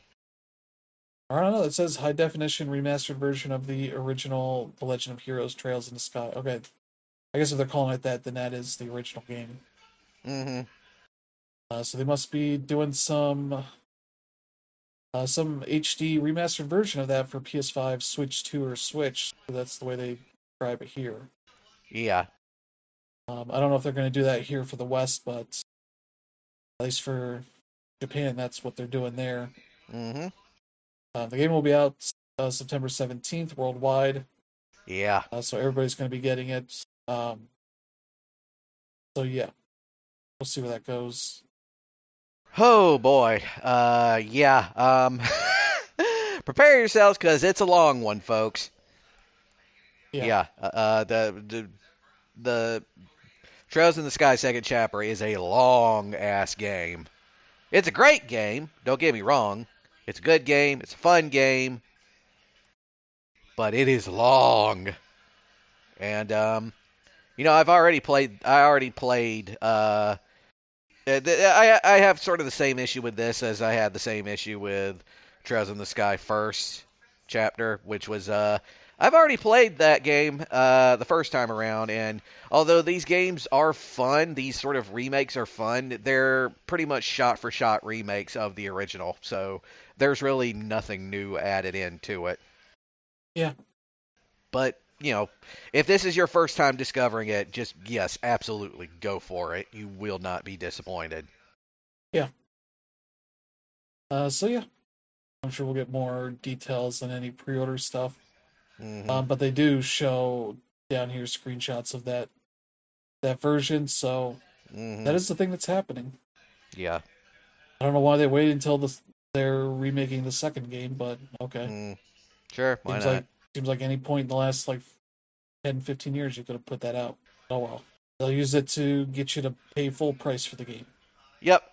I don't know. It says high definition remastered version of the original The Legend of Heroes Trails in the Sky. Okay, I guess if they're calling it that, then that is the original game.
Mhm.
Uh, so they must be doing some uh, some H D remastered version of that for P S five, Switch two, or Switch. So that's the way they describe it here.
Yeah.
Um, I don't know if they're going to do that here for the West, but at least for Japan, that's what they're doing there.
Mhm.
Uh, the game will be out uh, September seventeenth worldwide,
Yeah.
uh, so everybody's going to be getting it. Um, so yeah, we'll see where that goes.
Oh boy. Uh yeah. Um prepare yourselves cuz it's a long one, folks.
Yeah,
Yeah. Uh, uh the the the Trails in the Sky Second Chapter is a long ass game. It's a great game, don't get me wrong. It's a good game, it's a fun game, but it is long. And um you know, I've already played I already played uh Uh, I I have sort of the same issue with this as I had the same issue with Trails in the Sky first chapter, which was uh I've already played that game uh the first time around, and although these games are fun, these sort of remakes are fun, they're pretty much shot for shot remakes of the original. So there's really nothing new added into it.
yeah,
But you know, if this is your first time discovering it, just yes, absolutely go for it. You will not be disappointed.
yeah. Uh, so yeah, I'm sure we'll get more details on any pre-order stuff.
Mhm.
Um, but they do show down here screenshots of that that version, so that
Mhm.
is the thing that's happening.
Yeah.
I don't know why they waited until the, they're remaking the second game, but okay.
Mm. Sure. Why
Seems
not?
like seems like any point in the last like ten, fifteen years you could have put that out. Oh well. They'll use it to get you to pay full price for the game.
Yep.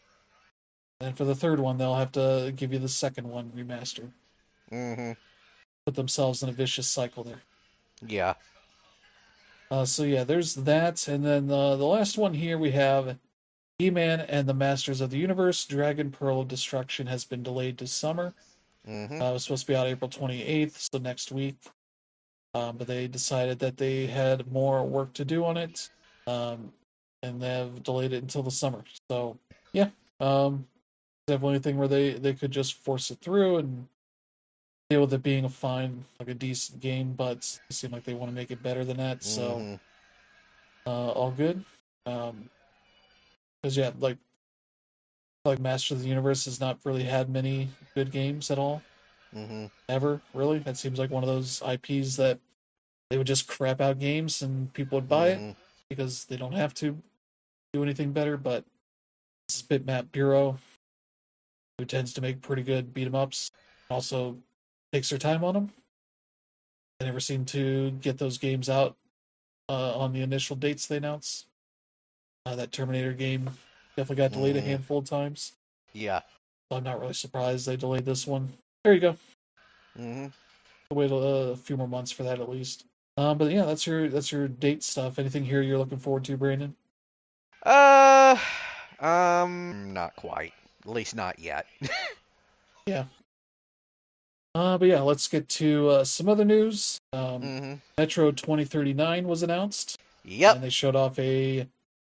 And for the third one, they'll have to give you the second one remastered.
Mhm.
Put themselves in a vicious cycle there.
Yeah.
Uh, so yeah, there's that, and then uh, the last one here we have He-Man and the Masters of the Universe. Dragon Pearl of Destruction has been delayed to summer.
Mhm.
Uh, it was supposed to be out April twenty-eighth, so next week. Um, but they decided that they had more work to do on it, um, and they've delayed it until the summer. So yeah, um, definitely a thing where they they could just force it through and deal with it being a fine, like a decent game, but it seemed like they want to make it better than that. So
Mhm.
uh, all good. Um, because yeah, like like Master of the Universe has not really had many good games at all,
Mhm.
ever really. That seems like one of those I Ps that they would just crap out games and people would buy it
Mhm.
because they don't have to do anything better. But this is Bitmap Bureau, who tends to make pretty good beat 'em ups, also takes their time on them. They never seem to get those games out uh, on the initial dates they announce. Uh, that Terminator game definitely got delayed a
Mm-hmm.
handful of times.
Yeah.
So I'm not really surprised they delayed this one. There you go.
Mm-hmm.
I'll wait a, a few more months for that at least. Um, but yeah, that's your that's your date stuff. Anything here you're looking forward to, Brandon?
Uh, um, not quite. At least not yet.
Yeah. Uh, but yeah, let's get to uh, some other news. Um,
Mm-hmm.
Metro twenty thirty-nine was announced,
Yep.
and they showed off a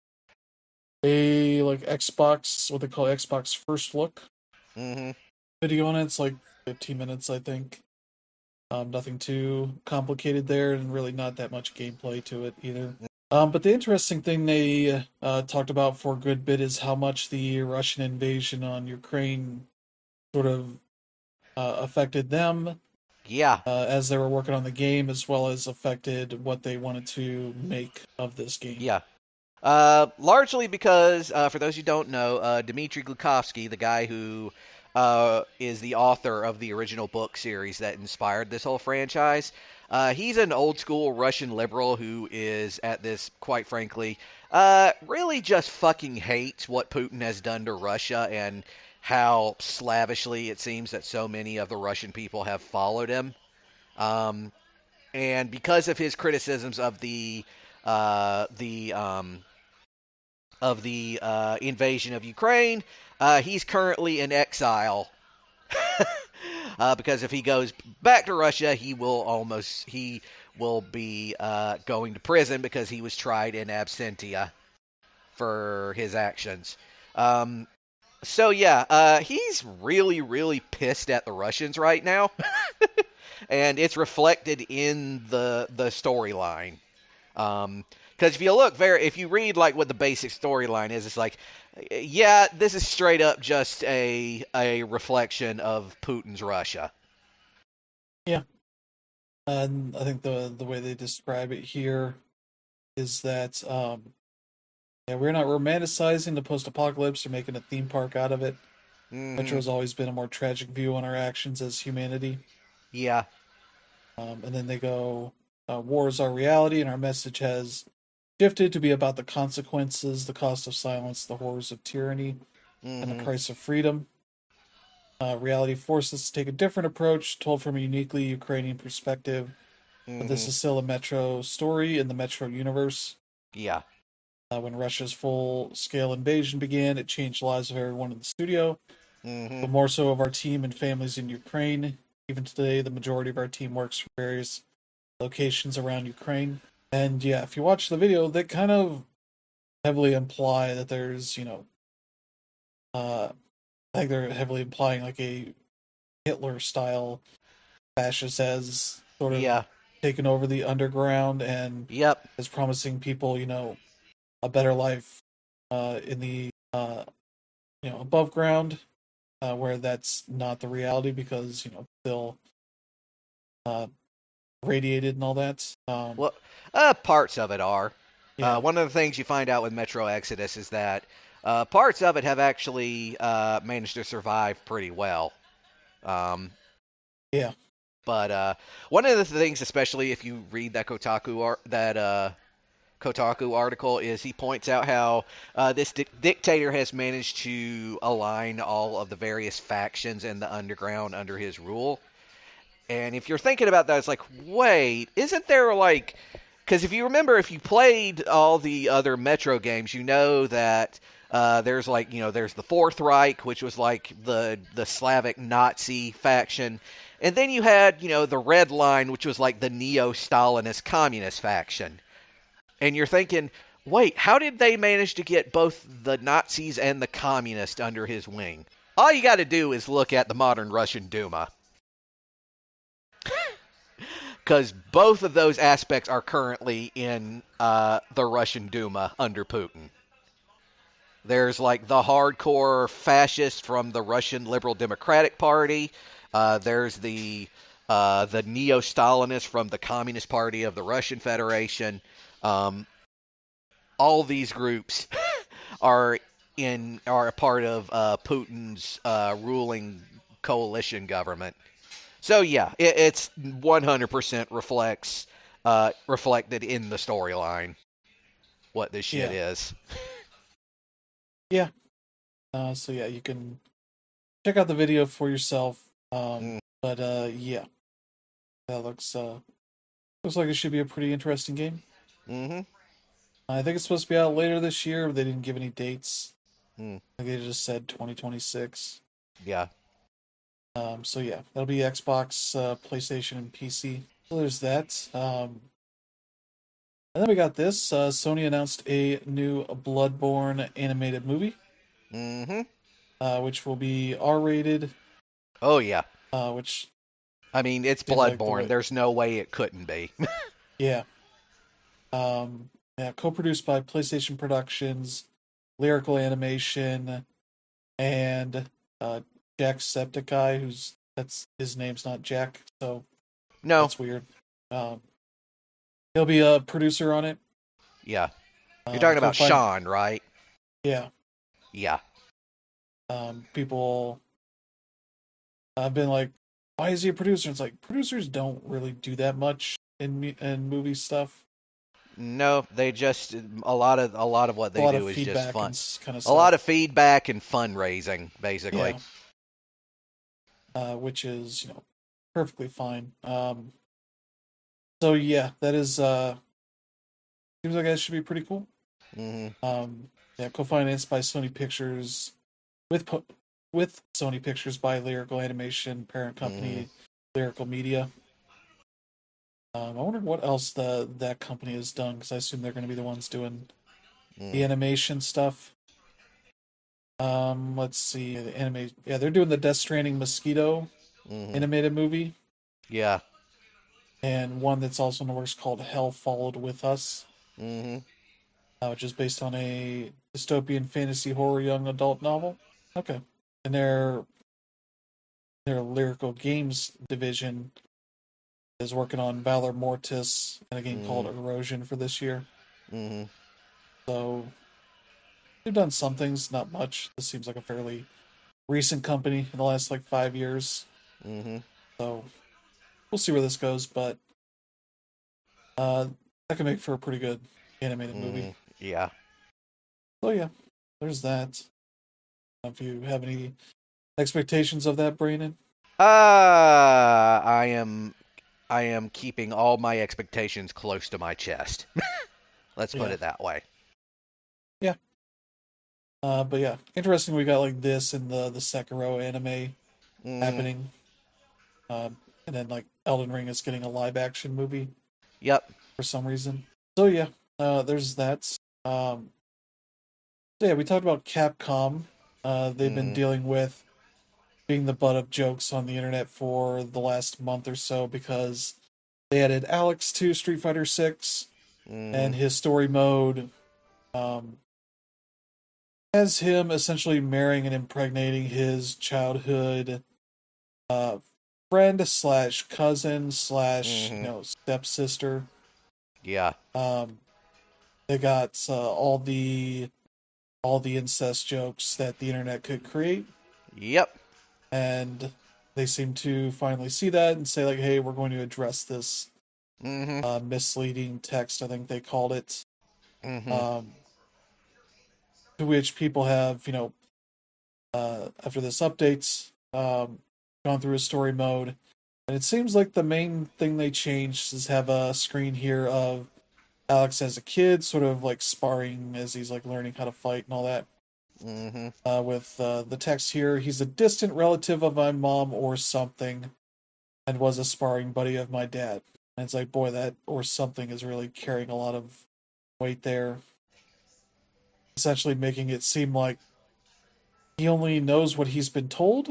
a like Xbox, what they call Xbox first look
Mm-hmm.
video on it. It's like fifteen minutes, I think. Um, nothing too complicated there, and really not that much gameplay to it either. Um, but the interesting thing they uh, talked about for a good bit is how much the Russian invasion on Ukraine sort of uh, affected them
Yeah.
uh, as they were working on the game, as well as affected what they wanted to make of this game.
Yeah. Uh, largely because, uh, for those who don't know, uh, Dmitry Glukovsky, the guy who uh, is the author of the original book series that inspired this whole franchise, uh, he's an old school Russian liberal who is, at this, quite frankly, uh, really just fucking hates what Putin has done to Russia and how slavishly it seems that so many of the Russian people have followed him. Um, and because of his criticisms of the uh, the um, of the uh, invasion of Ukraine. Uh, he's currently in exile uh, because if he goes back to Russia, he will almost he will be uh, going to prison because he was tried in absentia for his actions. Um, so yeah, uh, he's really really pissed at the Russians right now, and it's reflected in the the storyline. Um, because if you look very, if you read like what the basic storyline is, it's like, yeah, this is straight up just a a reflection of Putin's Russia.
Yeah, and I think the the way they describe it here is that um, yeah, we're not romanticizing the post-apocalypse or making a theme park out of it.
Mm-hmm.
Metro's always been a more tragic view on our actions as humanity.
Yeah.
Um, and then they go, uh, war is our reality, and our message has shifted to be about the consequences, the cost of silence, the horrors of tyranny, and the
Mm-hmm.
price of freedom. Uh, reality forces us to take a different approach, told from a uniquely Ukrainian perspective. But this
Mm-hmm.
is still a Metro story in the Metro universe.
Yeah.
Uh, when Russia's full-scale invasion began, it changed the lives of everyone in the studio,
Mm-hmm.
but more so of our team and families in Ukraine. Even today, the majority of our team works from various locations around Ukraine. And yeah, if you watch the video, they kind of heavily imply that there's, you know, uh, I think they're heavily implying like a Hitler style fascist has sort of
Yeah.
taken over the underground and
Yep.
is promising people, you know, a better life uh, in the, uh, you know, above ground, uh, where that's not the reality because, you know, still uh, radiated and all that. Um,
Well, uh, parts of it are. Uh,
yeah,
one of the things you find out with Metro Exodus is that uh, parts of it have actually uh, managed to survive pretty well. Um,
yeah,
But uh, one of the things, especially if you read that Kotaku art, that uh, Kotaku article, is he points out how uh, this di- dictator has managed to align all of the various factions in the underground under his rule. And if you're thinking about that, it's like, wait, isn't there like? Because if you remember, if you played all the other Metro games, you know that uh, there's like, you know, there's the Fourth Reich, which was like the the Slavic Nazi faction, and then you had, you know, the Red Line, which was like the neo-Stalinist communist faction. And you're thinking, wait, how did they manage to get both the Nazis and the communists under his wing? All you got to do is look at the modern Russian Duma, because both of those aspects are currently in uh, the Russian Duma under Putin. There's like the hardcore fascist from the Russian Liberal Democratic Party. Uh, there's the uh, the neo-Stalinist from the Communist Party of the Russian Federation. Um, all these groups are in are a part of uh, Putin's uh, ruling coalition government. So yeah, it, it's one hundred percent reflects uh, reflected in the storyline what this shit
yeah.
is.
Yeah. Uh, so yeah, you can check out the video for yourself. Um,
Mm.
but uh, yeah, that looks uh, looks like it should be a pretty interesting game.
Mm-hmm.
I think it's supposed to be out later this year, but they didn't give any dates.
Mm.
Like they just said twenty twenty-six.
Yeah.
Um, so yeah, that'll be Xbox, uh, PlayStation, and P C. So there's that. Um, and then we got this. Uh, Sony announced a new Bloodborne animated movie,
Mm-hmm.
uh, which will be R-rated.
Oh yeah.
Uh, which
I mean, it's
seems like the
Bloodborne.
way.
There's no way it couldn't be.
Yeah. Um, yeah, co-produced by PlayStation Productions, Lyrical Animation, and uh, Jacksepticeye, who's that's his name's not Jack, so
No.
that's weird. Um, he'll be a producer on it.
Yeah. You're
Um,
talking about
co-fin-
Sean, right?
yeah.
Yeah.
Um, people have been like, "Why is he a producer?" It's like producers don't really do that much in mu- in movie stuff.
No, they just a lot of a lot of what
A
they
lot of
do is just
feedback
fun.
and kind of
A lot of
stuff.
feedback and fundraising, basically.
Yeah, uh, which is you know perfectly fine. Um, so yeah, that is uh, seems like that should be pretty cool.
Mm-hmm.
Um, yeah, co-financed by Sony Pictures with po- with Sony Pictures by Lyrical Animation, parent
Mm-hmm.
company Lyrical Media. Um, I wonder what else the that company has done because I assume they're going to be the ones doing the
Mm.
animation stuff. Um, let's see the anime. Yeah, they're doing the Death Stranding Mosquito
Mm-hmm.
animated movie,
Yeah.
and one that's also in the works called Hell Followed with Us,
Mm-hmm.
uh, which is based on a dystopian fantasy horror young adult novel. Okay, and their their lyrical games division is working on Valor Mortis and a game called
Mm-hmm.
Erosion for this year.
Mm-hmm.
So they've done some things, not much. This seems like a fairly recent company in the last like five years.
Mm-hmm.
So we'll see where this goes, but uh, that can make for a pretty good animated
Mm-hmm.
movie.
Yeah.
So yeah, there's that. If you have any expectations of that, Brandon.
Uh, I am I am keeping all my expectations close to my chest. Let's put
Yeah,
it that way.
yeah. Uh, but yeah, interesting. We got like this and the the Sekiro anime
Mm-hmm.
happening, um, and then like Elden Ring is getting a live action movie
Yep.
for some reason. So yeah, uh, there's that. Um, so yeah, we talked about Capcom. Uh, they've been
Mm-hmm.
dealing with being the butt of jokes on the internet for the last month or so because they added Alex to Street Fighter Six,
Mm-hmm.
and his story mode um, has him essentially marrying and impregnating his childhood uh, friend slash cousin slash you
Mm-hmm.
know stepsister.
Yeah.
Um, they got uh, all the all the incest jokes that the internet could create,
Yep.
and they seem to finally see that and say like, "Hey, we're going to address this
Mm-hmm.
uh, misleading text." I think they called it.
Mm-hmm.
Um, to which people have, you know, uh, after this update, um, gone through a story mode, and it seems like the main thing they changed is have a screen here of Alex as a kid, sort of like sparring as he's like learning how to fight and all that.
Mm-hmm.
Uh, with uh, the text here, he's a distant relative of my mom or something, and was a sparring buddy of my dad. And it's like, boy, that or something is really carrying a lot of weight there, essentially making it seem like he only knows what he's been told.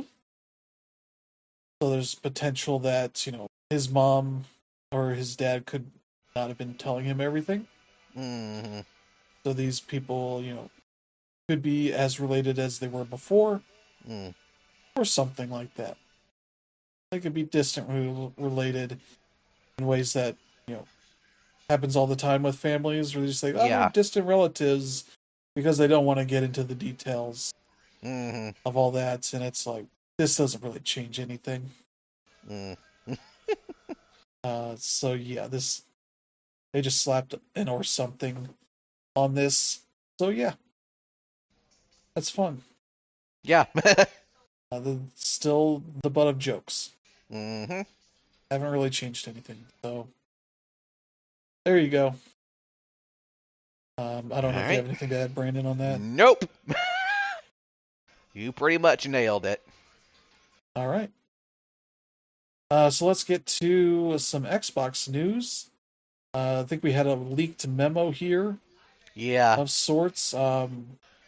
So there's potential that, you know, his mom or his dad could not have been telling him everything.
Mm-hmm.
So these people, you know, could be as related as they were before
Mm.
or something like that. They could be distant related in ways that, you know, happens all the time with families where they just like, oh, they're
Yeah.
distant relatives because they don't want to get into the details
Mm-hmm.
of all that. And it's like, this doesn't really change anything.
Mm.
Uh, so yeah, this they just slapped an or something on this. So yeah, That's fun.
Yeah.
Uh, the, still the butt of jokes.
hmm
Haven't really changed anything. So there you go. Um, I
All
don't know if you
right.
have anything to add, Brandon, on that.
Nope. You pretty much nailed it.
All right. Uh, so let's get to some Xbox news. Uh, I think we had a leaked memo here
Yeah.
of sorts, um,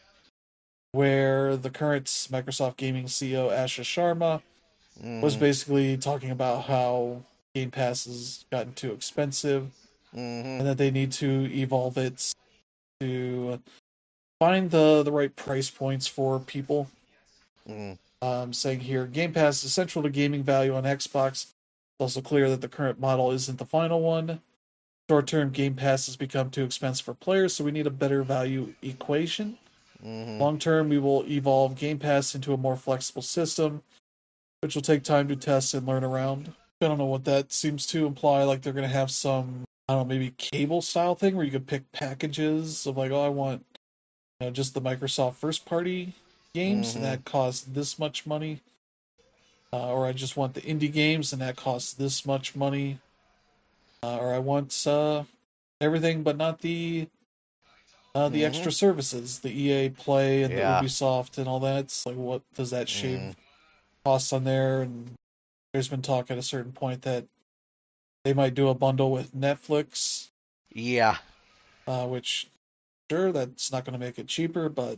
where the current Microsoft Gaming C E O Asha Sharma was
hmm
basically talking about how Game Pass has gotten too expensive
hmm
and that they need to evolve it to find the the right price points for people.
mm
Um, saying here, Game Pass is central to gaming value on Xbox. It's also clear that the current model isn't the final one. Short term, Game Pass has become too expensive for players, so we need a better value equation.
hmm
Long term, we will evolve Game Pass into a more flexible system, which will take time to test and learn around. I don't know what that seems to imply. Like they're going to have some, I don't know, maybe cable style thing where you could pick packages of like, oh, I want, you know, just the Microsoft first party games, and
hmm
that costs this much money. Uh, or I just want the indie games, and that costs this much money. Uh, or I want uh, everything, but not the uh, the
hmm
extra services, the E A Play and the
Yeah.
Ubisoft and all that. It's like, what does that
mm
shave costs on there? And there's been talk at a certain point that they might do a bundle with Netflix,
Yeah.
uh, which sure that's not going to make it cheaper, but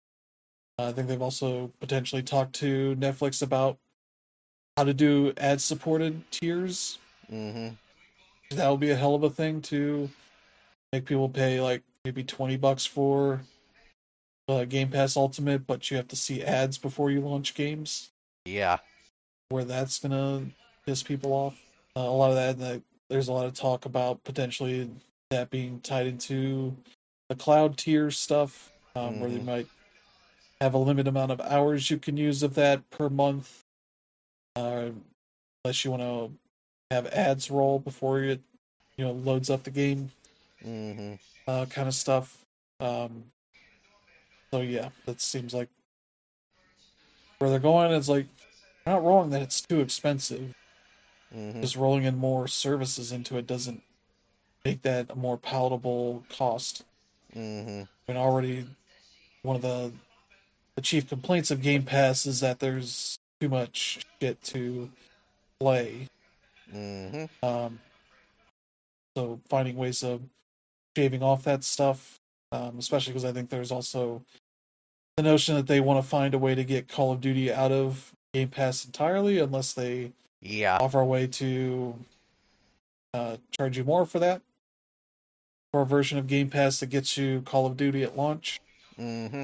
I think they've also potentially talked to Netflix about how to do ad supported tiers.
hmm
That would be a hell of a thing to make people pay like maybe twenty bucks for uh, Game Pass Ultimate, but you have to see ads before you launch games.
Yeah.
Where that's gonna piss people off. Uh, a lot of that, that, there's a lot of talk about potentially that being tied into the cloud tier stuff, um, where they
hmm
might have a limited amount of hours you can use of that per month, uh, unless you want to have ads roll before it, you know, loads up the game,
hmm
uh, kind of stuff. Um, so yeah, that seems like where they're going. Is like not wrong that it's too expensive.
hmm
Just rolling in more services into it doesn't make that a more palatable cost.
hmm
I mean, already one of the the chief complaints of Game Pass is that there's too much shit to play.
hmm
Um, so finding ways of shaving off that stuff, um, especially because I think there's also the notion that they want to find a way to get Call of Duty out of Game Pass entirely, unless they
Yeah.
offer a way to uh, charge you more for that, for a version of Game Pass that gets you Call of Duty at launch.
hmm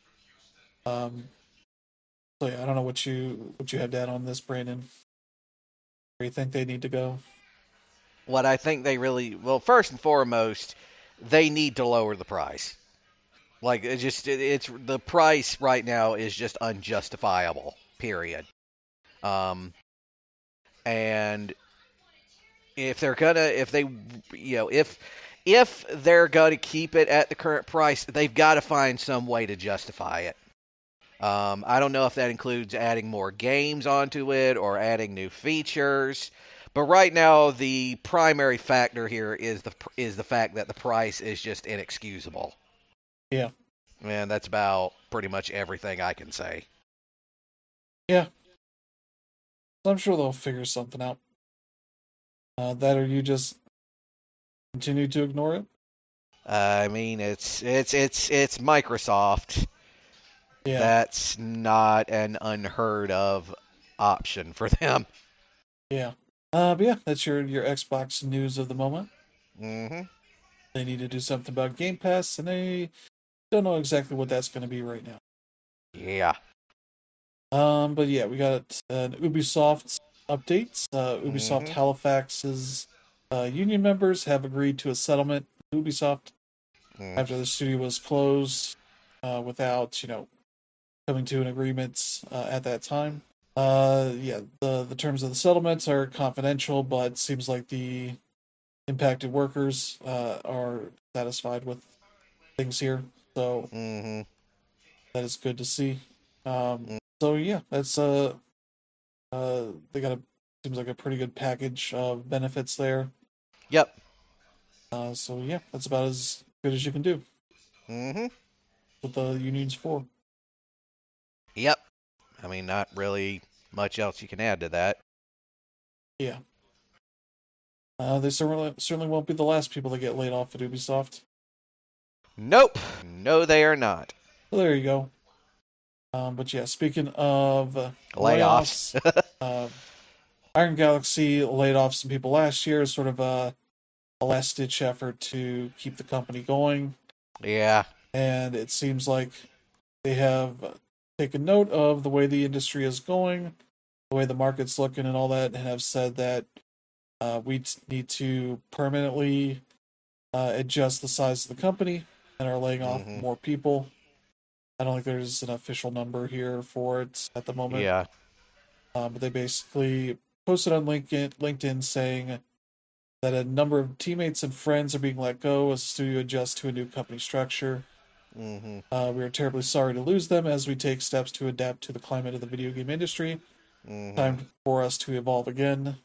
Um, so yeah, I don't know what you what you have to add on this, Brandon. Where you think they need to go?
What I think they really well, first and foremost, they need to lower the price. Like it just it, it's the price right now is just unjustifiable. Period. Um, and if they're gonna, if they, you know, if if they're gonna keep it at the current price, they've got to find some way to justify it. Um, I don't know if that includes adding more games onto it or adding new features. But right now, the primary factor here is the is the fact that the price is just inexcusable.
Yeah,
And that's about pretty much everything I can say.
yeah. I'm sure they'll figure something out. Uh, that or you just continue to ignore it.
I mean, it's it's it's it's Microsoft.
Yeah,
That's not an unheard of option for them.
yeah. Uh, but yeah, that's your your Xbox news of the moment.
hmm
They need to do something about Game Pass, and they don't know exactly what that's going to be right now.
Yeah.
Um, but yeah, we got an Ubisoft update. Uh, Ubisoft
hmm
Halifax's uh, union members have agreed to a settlement with Ubisoft
mm
after the studio was closed, uh, without you know coming to an agreement uh, at that time. Uh, yeah, the the terms of the settlements are confidential, but it seems like the impacted workers uh, are satisfied with things here. So
hmm
that is good to see. Um, so yeah, that's uh, uh, they got a seems like a pretty good package of benefits there.
Yep.
Uh, so yeah, that's about as good as you can do.
Mm-hmm.
What the union's for.
Yep. I mean, not really much else you can add to that.
Yeah. Uh, they certainly certainly won't be the last people to get laid off at Ubisoft.
Nope. No, they are not.
So there you go. Um, but yeah, speaking of uh,
Layoffs.
layoffs, uh, Iron Galaxy laid off some people last year as sort of a, a last ditch effort to keep the company going.
Yeah.
And it seems like they have taken note of the way the industry is going, the way the market's looking, and all that, and have said that uh, we need to permanently uh, adjust the size of the company and are laying off
Mm-hmm.
more people. I don't think there's an official number here for it at the moment.
Yeah.
Um, but they basically posted on LinkedIn, LinkedIn saying that a number of teammates and friends are being let go as the studio adjusts to a new company structure.
Mm-hmm.
Uh, we are terribly sorry to lose them as we take steps to adapt to the climate of the video game industry.
Mm-hmm.
Time for us to evolve again.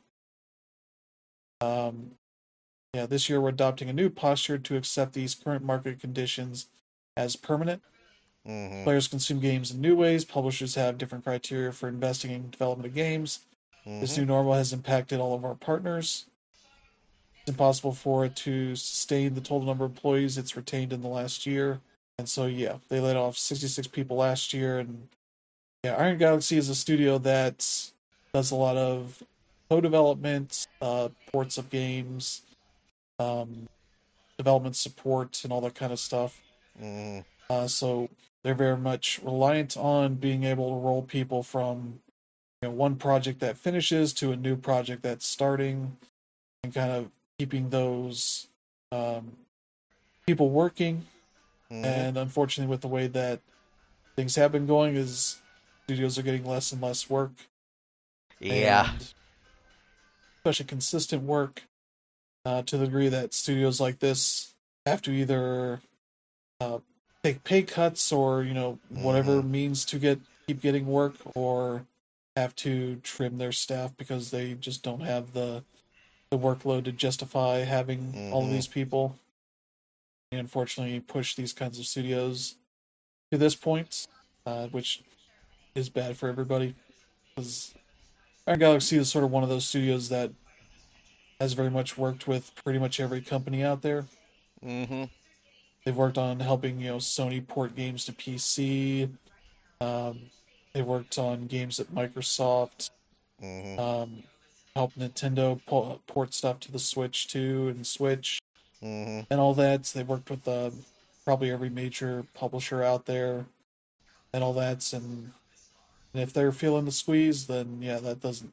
Um, yeah, this year we're adopting a new posture to accept these current market conditions as permanent.
Mm-hmm.
Players consume games in new ways. Publishers have different criteria for investing in development of games.
Mm-hmm.
This new normal has impacted all of our partners. It's impossible for it to sustain the total number of employees it's retained in the last year. And so, yeah, they laid off sixty-six people last year. And yeah, Iron Galaxy is a studio that does a lot of co-development, uh, ports of games, um, development support, and all that kind of stuff.
Mm-hmm.
Uh, so they're very much reliant on being able to roll people from you know one project that finishes to a new project that's starting, and kind of keeping those um, people working.
Mm-hmm.
And unfortunately, with the way that things have been going, is studios are getting less and less work,
Yeah.
and especially consistent work, uh, to the degree that studios like this have to either uh, take pay cuts or you know whatever
Mm-hmm.
means to get keep getting work, or have to trim their staff because they just don't have the the workload to justify having all of
Mm-hmm.
these people. And unfortunately, push these kinds of studios to this point, uh, which is bad for everybody. Because Iron Galaxy is sort of one of those studios that has very much worked with pretty much every company out there.
Mm-hmm.
They've worked on helping you know Sony port games to P C. Um, they worked on games at Microsoft.
Mm-hmm.
Um, helped Nintendo po- port stuff to the Switch too, and Switch
Mm-hmm.
and all that. So they worked with uh, probably every major publisher out there and all that. And, and if they're feeling the squeeze, then yeah, that doesn't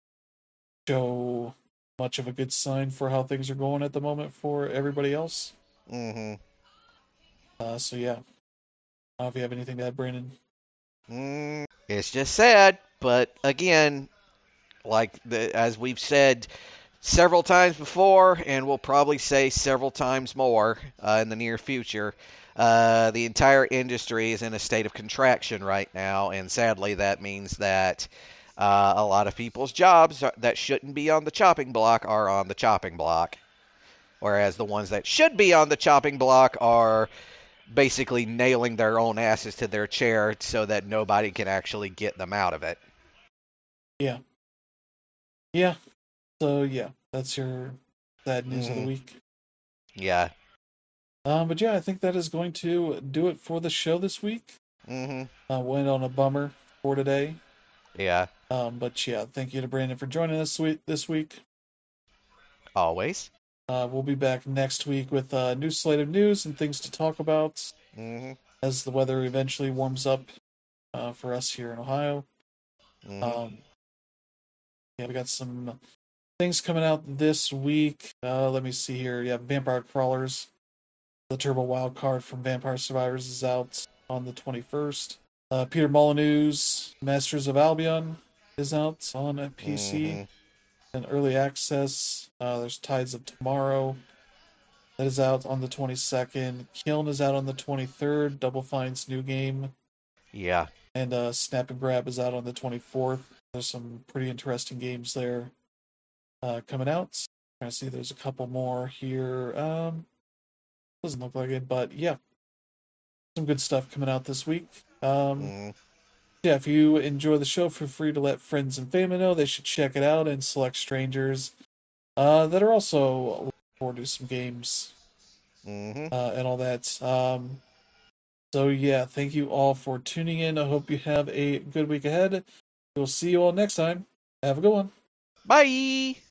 show much of a good sign for how things are going at the moment for everybody else.
Mm-hmm.
Uh, so yeah, I don't know if you have anything to add, Brandon.
Mm. It's just sad, but again, like the, as we've said several times before, and we'll probably say several times more uh, in the near future, uh, the entire industry is in a state of contraction right now, and sadly, that means that uh, a lot of people's jobs are, that shouldn't be on the chopping block are on the chopping block, whereas the ones that should be on the chopping block are basically nailing their own asses to their chair so that nobody can actually get them out of it.
Yeah, yeah. So yeah, that's your sad news of the
Mm-hmm.
week.
Yeah.
Um, but yeah, I think that is going to do it for the show this week.
Mm-hmm.
Uh, went on a bummer for today.
Yeah.
Um, but yeah, thank you to Brandon for joining us week, this week.
Always.
Uh, we'll be back next week with a new slate of news and things to talk about
Mm-hmm.
as the weather eventually warms up uh, for us here in Ohio.
Mm-hmm.
Um, yeah, we got some things coming out this week. Uh, let me see here. Yeah, Vampire Crawlers. The Turbo Wild Card from Vampire Survivors is out on the twenty-first. Uh, Peter Molyneux's Masters of Albion is out on a P C.
Mm-hmm.
And early access. Uh, there's Tides of Tomorrow. That is out on the twenty-second. Kiln is out on the twenty-third. Double Fine's new game.
Yeah.
And uh, Snap and Grab is out on the twenty-fourth. There's some pretty interesting games there uh, coming out. Trying to see, there's a couple more here. Um, doesn't look like it, but yeah, some good stuff coming out this week. Um,
Mm.
yeah, if you enjoy the show, feel free to let friends and family know they should check it out, and select strangers uh, that are also looking forward to some games
Mm-hmm.
uh, and all that. Um, so yeah, thank you all for tuning in. I hope you have a good week ahead. We'll see you all next time. Have a good one.
Bye.